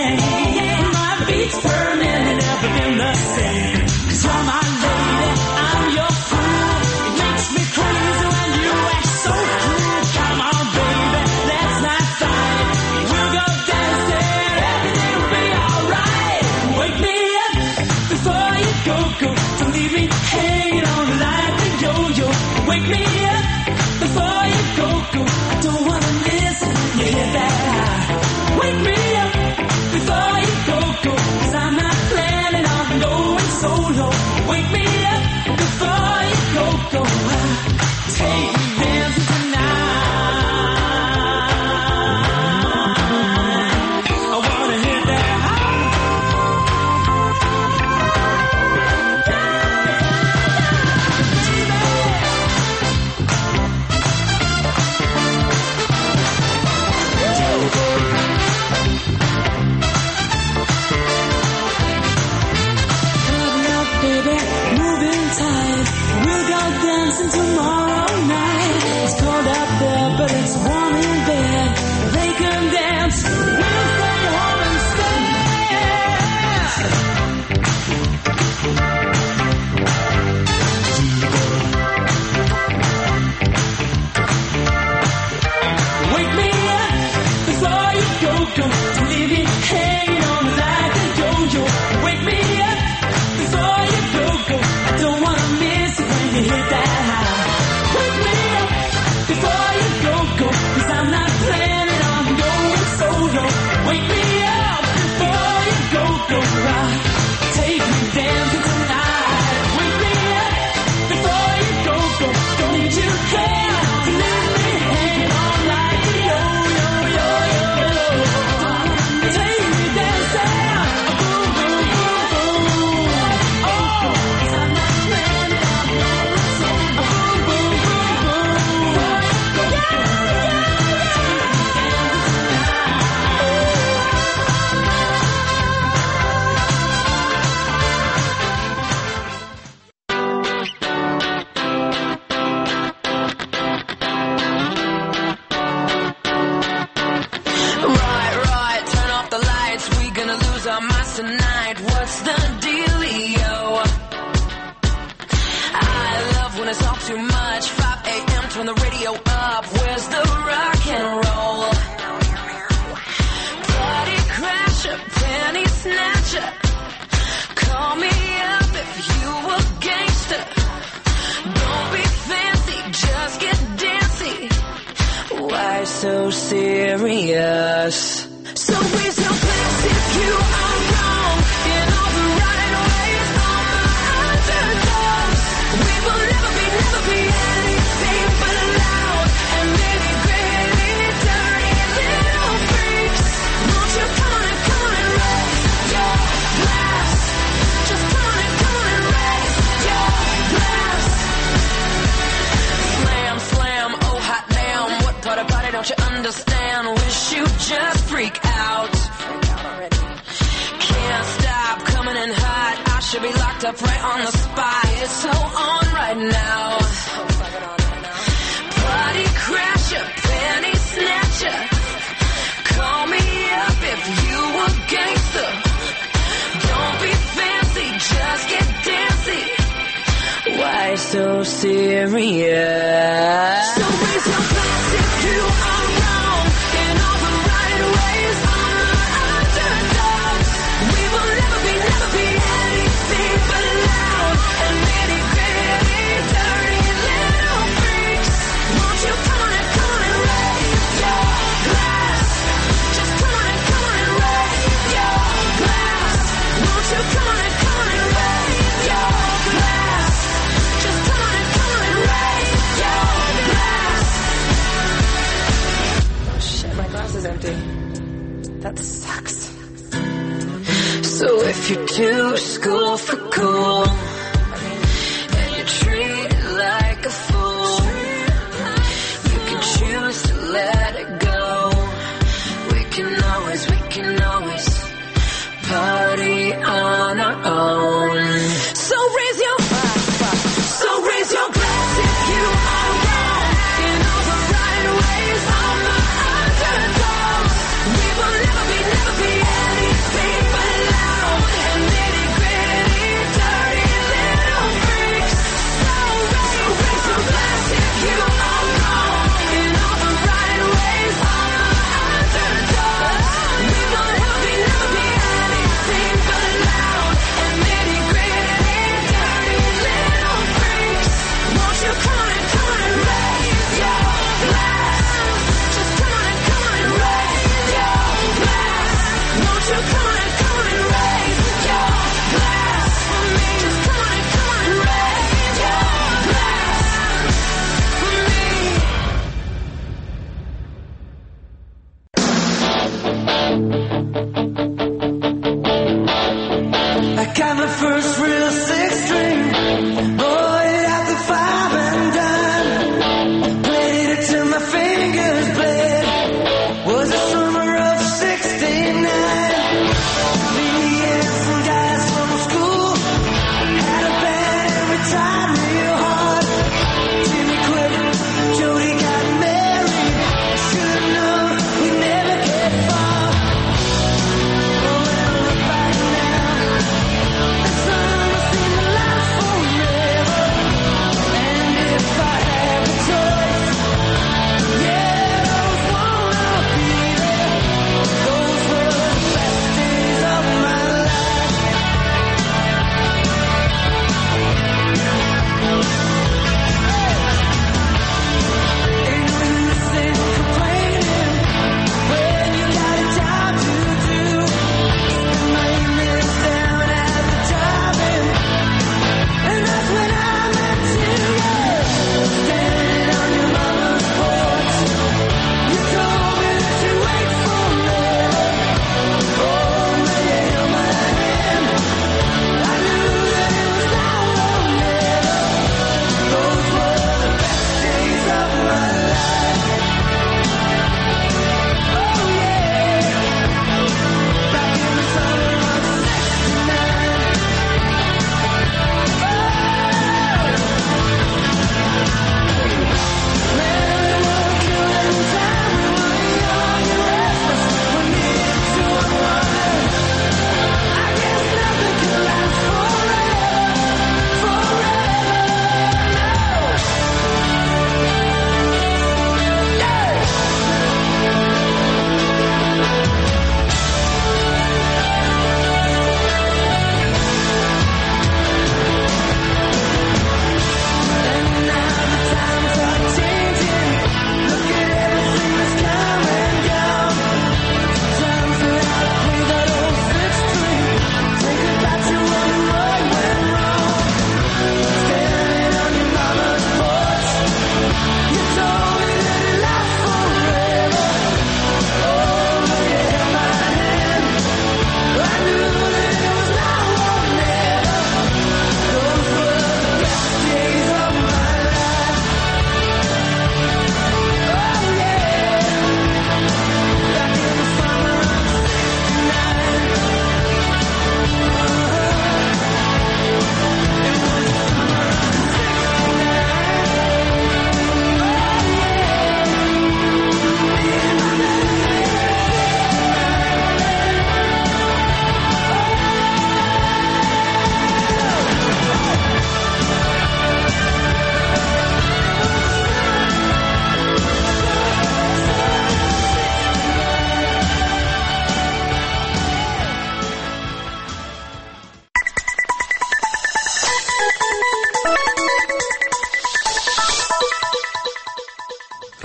flame. My beats per minute never been the same. 'Cause you're my lady, I'm your fool. It makes me crazy when you act so cool. Come on, baby, let's not fight. We'll go dancing, everything will be alright. Wake me up before you go, go. Don't leave me hanging on like a yo-yo. Wake me up before you go, go. I don't wanna miss when you hit that high. Wake me up before you go, go. 'Cause I'm not planning on going solo. Wake me up before you go, go. Take me dancing tonight. I wanna hit that high. Tomorrow night, it's cold out there, but it's warm in bed. They can dance, we'll stay home instead. Wake me up before you go, go. Don't leave me hanging on like a yo-yo. Wake me up before you go, go. I don't wanna miss it when you hit that. Before you go, go, 'cause I'm not planning on going solo. Wake me up before you go, go, right. Take me dancing tonight. Wake me up before you go, go. Don't need you care to leave me hanging on like a yo, yo, yo, yo, yo. Take me dancing, boom, boom, boom, boom. Oh, 'cause I'm not planning on going solo. Boom, boom, boom, boom. Tonight, what's the dealio? I love when it's all too much. five a.m. turn the radio up. Where's the rock and roll? Party crasher, penny snatcher. Call me up if you a gangster. Don't be fancy, just get dancy. Why so serious? So raise your glass if you are wrong. In all the right ways, all the underdogs. We will never be, never be anything but loud. And maybe great, dirty little freak. don't you understand? Wish you'd just freak out. Can't stop coming in hot. I should be locked up right on the spot. It's so on right now. Party crasher, penny snatcher. Call me up if you a gangster. Don't be fancy, just get dancy. Why so serious? So raise your glass if you are wrong in all the right ways. I'm the underdog. We will never be, never be anything but loud and nitty gritty, dirty little freaks. Won't you come on and come on and raise your glass? Just come on and come on and raise your glass. Won't you come on and come on and raise your glass? Just come on and come on and raise your glass. Oh shit, my glass is empty. That sucks. So if you're too school for cool and you treat it like a fool, you can choose to let it go. We can always, we can always party on our own. So raise your So raise your glass if you are wrong in all the right ways. I'm the underdog. We will never be, never be anything but loud and nitty gritty, dirty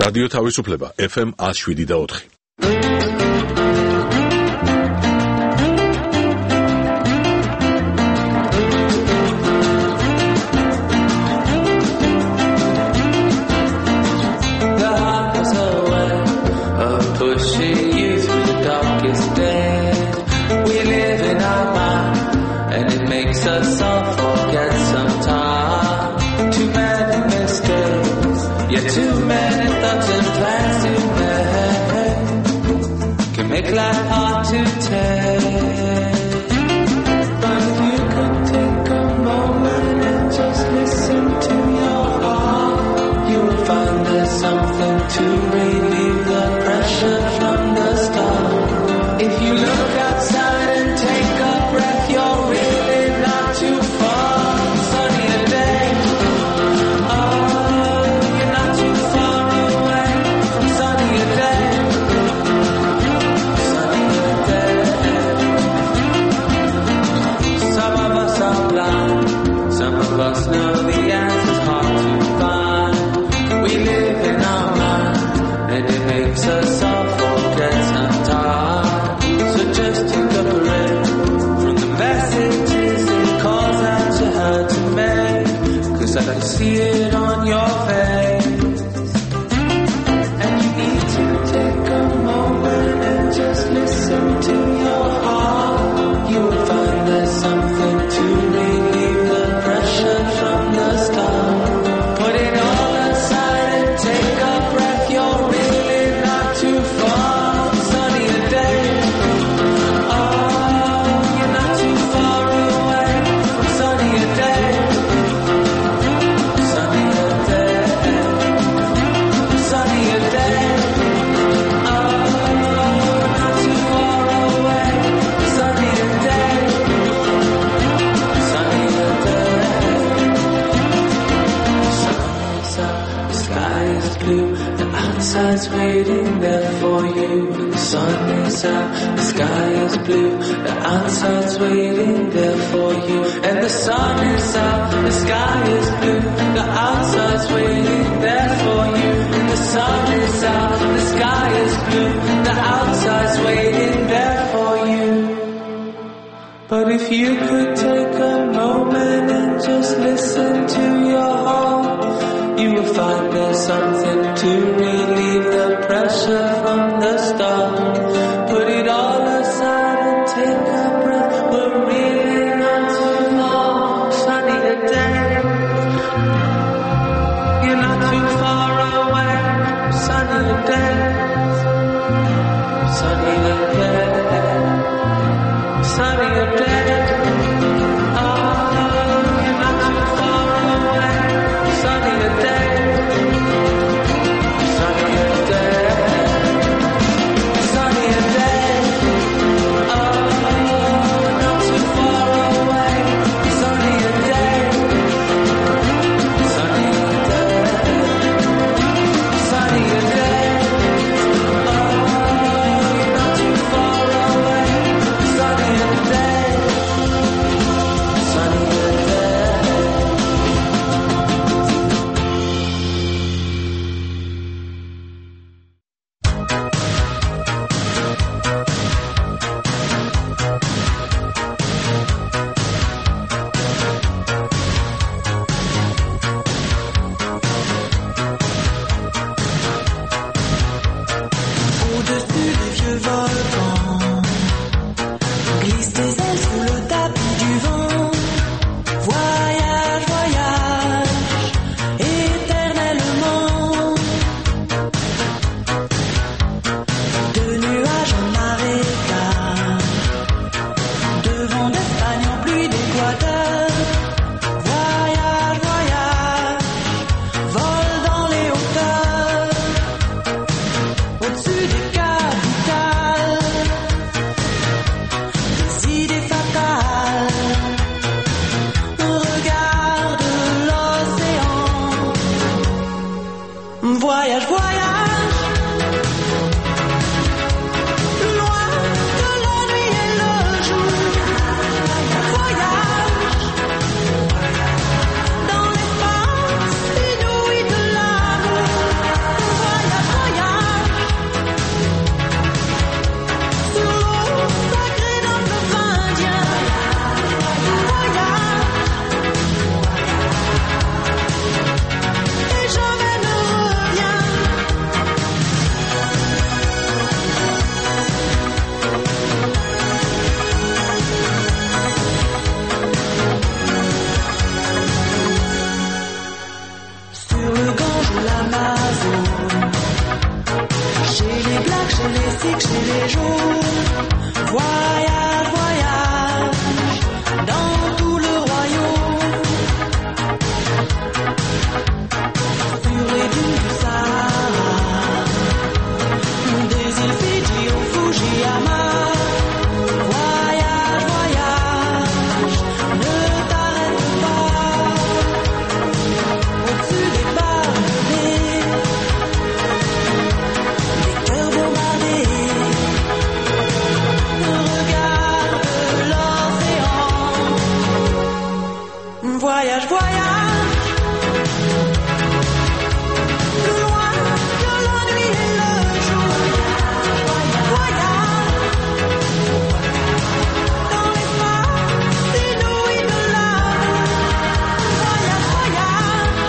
რადიო თავისუფლება ეფ ემ one oh seven და four. Make life hard to take. But if you could take a moment and just listen to your heart, you will find there's something to relieve the pressure from the start. If you look outside and take a breath, you're really not too far. Sunnier day. Oh, you're not too far away from sunnier day. Some of us know the answer's hard to find. We live in our mind, and it makes us all forget sometimes. So just take a breath from the messages it calls out to her to make. Cause I can see it on your face. And you need to take a moment and just listen to your heart. You will find there's something to relieve the pressure from the start. Put it all aside and take a breath. You're really not too far. Sunnier day. Oh, you're not too far away from sunnier day. Sunnier day. Sunnier day. Oh, not too far away. Sunnier day. Sunnier day. The sky is blue, the outside's waiting there for you. The sun is out, the sky is blue, the outside's waiting there for you. And the sun is out, the sky is blue, the outside's waiting there for you. And the sun is out, the sky is blue, the outside's waiting there for you. But if you could take a moment and just listen to your heart, you will find there's something to relieve the pressure from the start. Put it all aside and take a breath. We're really not too long. Sunnier day. You're not too far away. Sunnier day. Sunnier day. Sunnier day. Sunnier day. j'ai les cycles, j'ai les jours. Voyage, voyage, dans tout le royaume. Sur les dunes du Sahara, des îles Fidji au Fujiyama. Voyage, voyage, ne t'arrête pas. Au-dessus des palmiers, des cœurs bombardés. Regarde l'océan. Voyage, voyage. Plus loin que la nuit et le jour. Voyage. Dans l'espace inouï de l'amour. Voyage, voyage.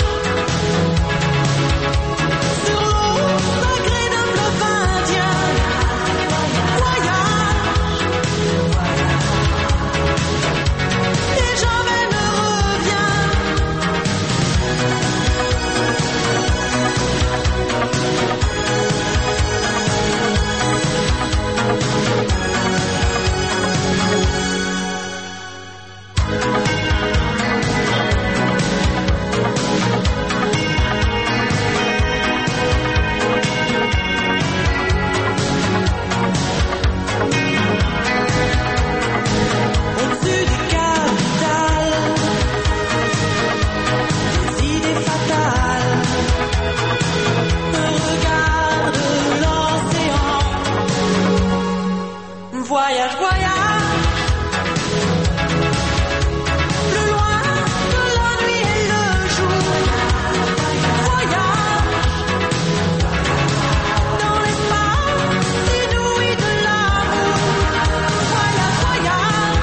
Sur l'eau sacrée d'un fleuve indien. Voyage. Et jamais ne reviens. Au-dessus des capitales, des idées fatales. Regarde l'océan. Voyage, voyage. Plus loin que la nuit et le jour. Voyage. Dans l'espace inouï de l'amour. Voyage, voyage.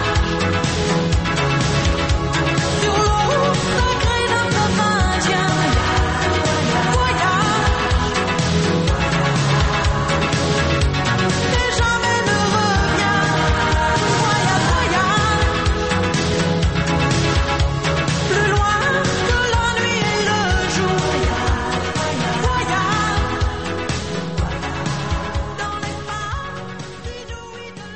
Sur l'eau sacrée d'un fleuve indien. Voyage. Et jamais ne reviens. Voyage, voyage. Plus loin que la nuit et le jour. Voyage. Dans l'espace inouï de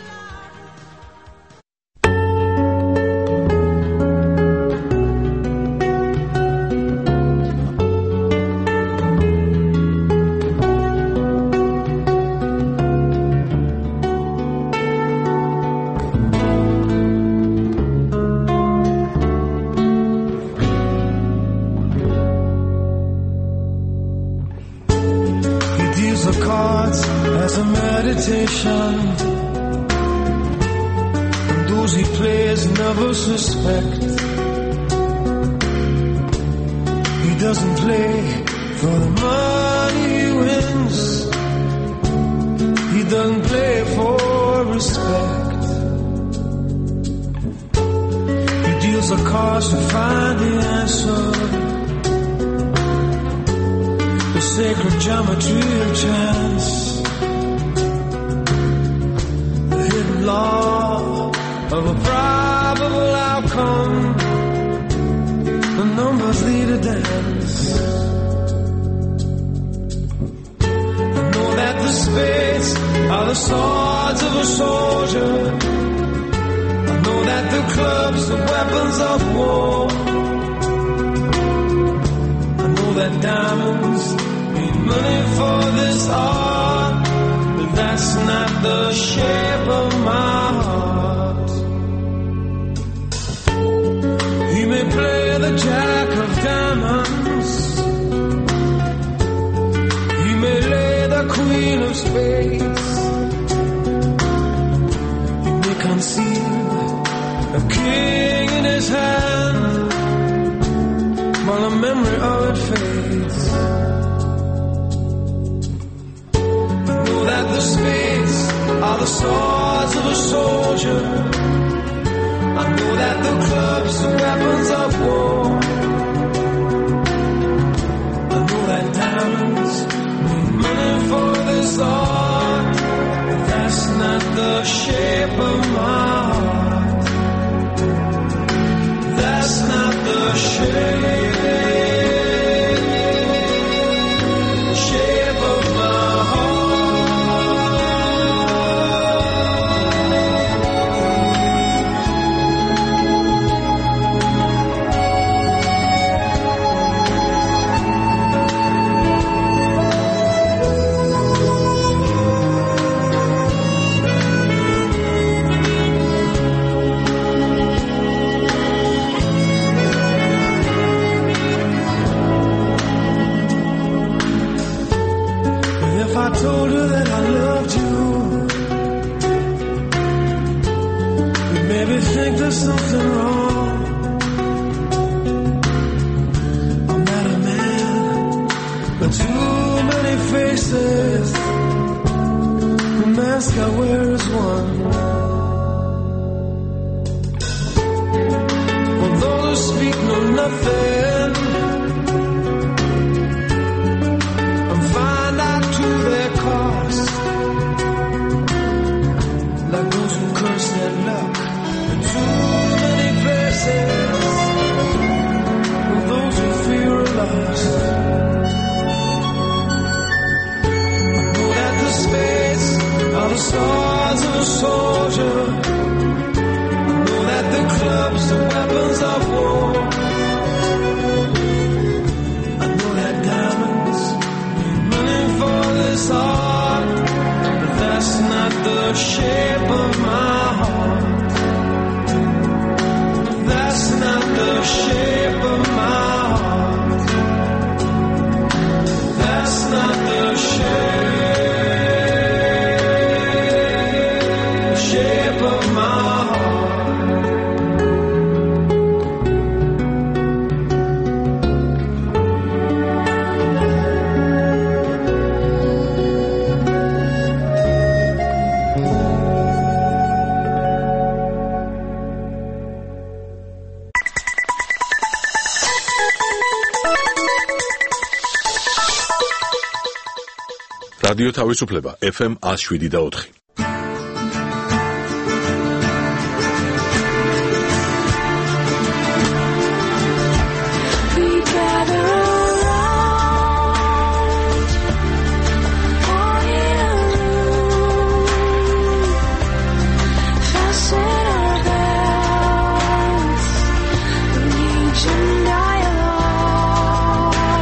He deals the cards as a meditation, and those he plays never suspect. He doesn't play for the money he wins. He doesn't play for respect. He deals the cards to find the answer. The sacred geometry of chance, the hidden law of a probable outcome. The numbers lead a dance. I know that the spades are the swords of a soldier. I know that the clubs are weapons of war. I know that diamonds need money for this art, but that's not the shape of my heart. He may play the jack of diamonds. He may lay the queen of spades. He may conceal a king in his hand, while the memory of it fades. I know that the spades are the swords of a soldier. I know that the clubs are weapons of war. I know that diamonds need money for this art, but that's not the shape of my heart. That's not the shape. Shape of my heart. if I told her that I loved you? You'd maybe think there's something wrong. I'm not a man, but too many faces. The mask I wear is one. For those who speak know nothing and find out to their cost, like those who curse their luck in too many places, and those who fear are lost. I know that the spades are the stars of a soldier. I know that the clubs are weapons of war. I know that diamonds mean money for this art, but that's not the shape of my heart. That's not the shape of my heart. That's not the shape. Shape of my heart. რადიო თავისუფლება ეფ ემ one oh seven და four.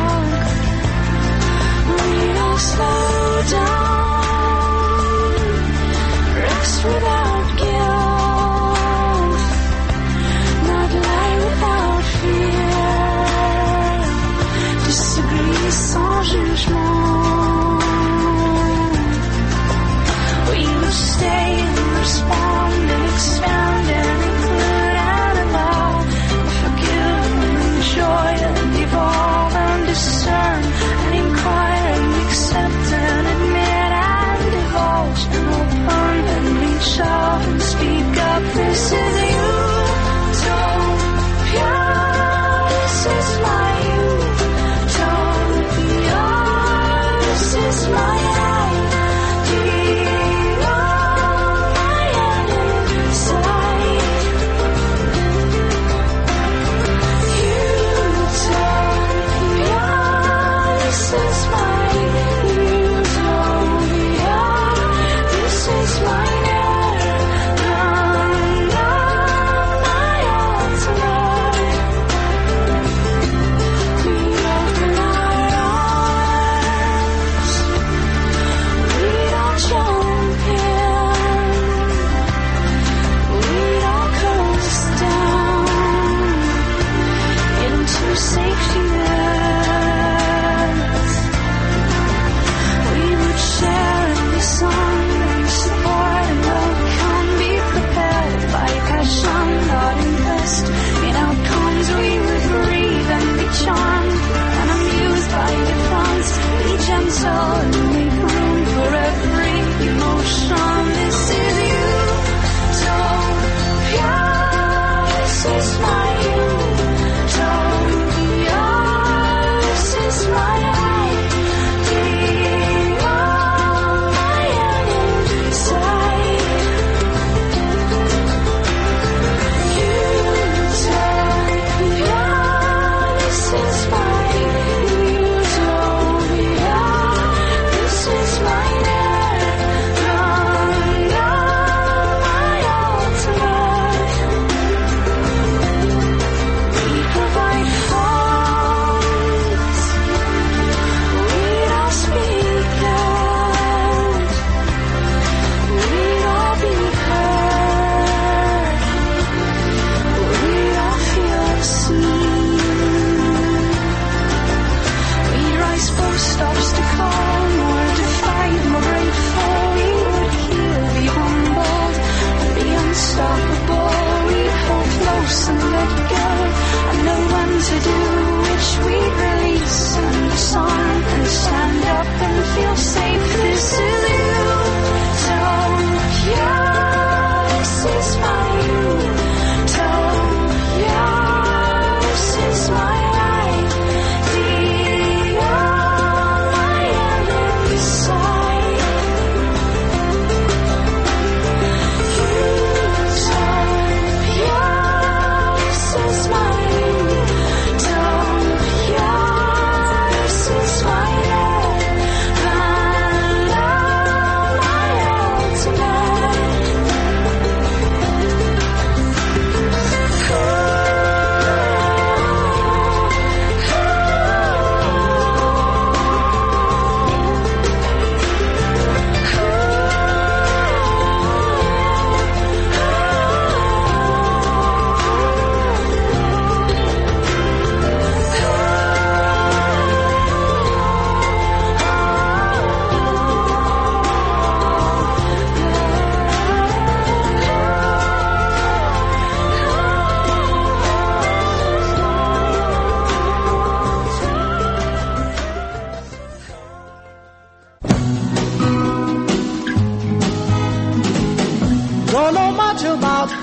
Slow down.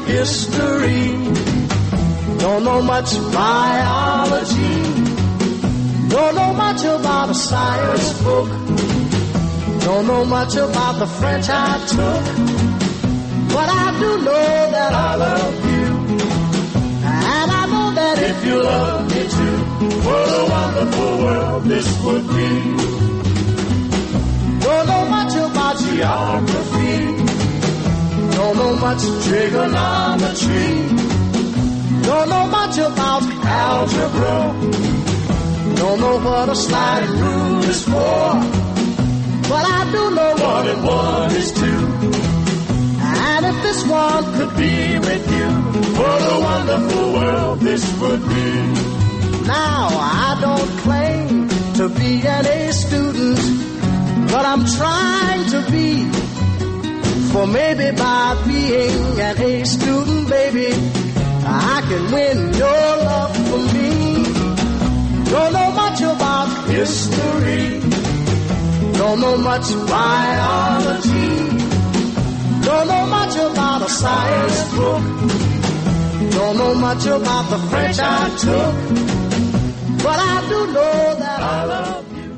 history. Don't know much biology. Don't know much about a science book. Don't know much about the French I took. But I do know that I love you. And I know that if you love me too, what a wonderful world this would be. Don't know much about geography. Don't know much trigonometry. Don't know much about algebra. Don't know what a sliding rule is for. But I do know one and one is two. And if this one could be with you, what a wonderful world this would be. Now I don't claim to be an A student, but I'm trying to be. For maybe by being an A student, baby, I can win your love for me. Don't know much about history. Don't know much biology. Don't know much about a science book. Don't know much about the French I took. But I do know that I love you.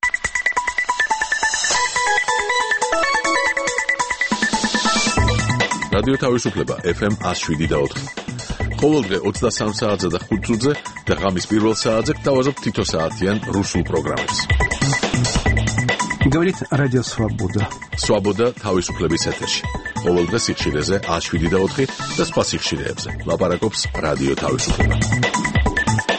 რადიო თავისუფლება ეფ ემ one oh seven და four. ყოველდღე twenty-three საათზე და five წუთზე და ღამის პირველ საათზე გთავაზობ თითო საათიან რუსულ პროგრამებს. Говорит Радио Свобода. Свобода თავისუფლების ეთერში. ყოველდღე სიხშირეზე one oh seven და four და სხვა სიხშირეებზე. ლაპარაკობს რადიო თავისუფლება.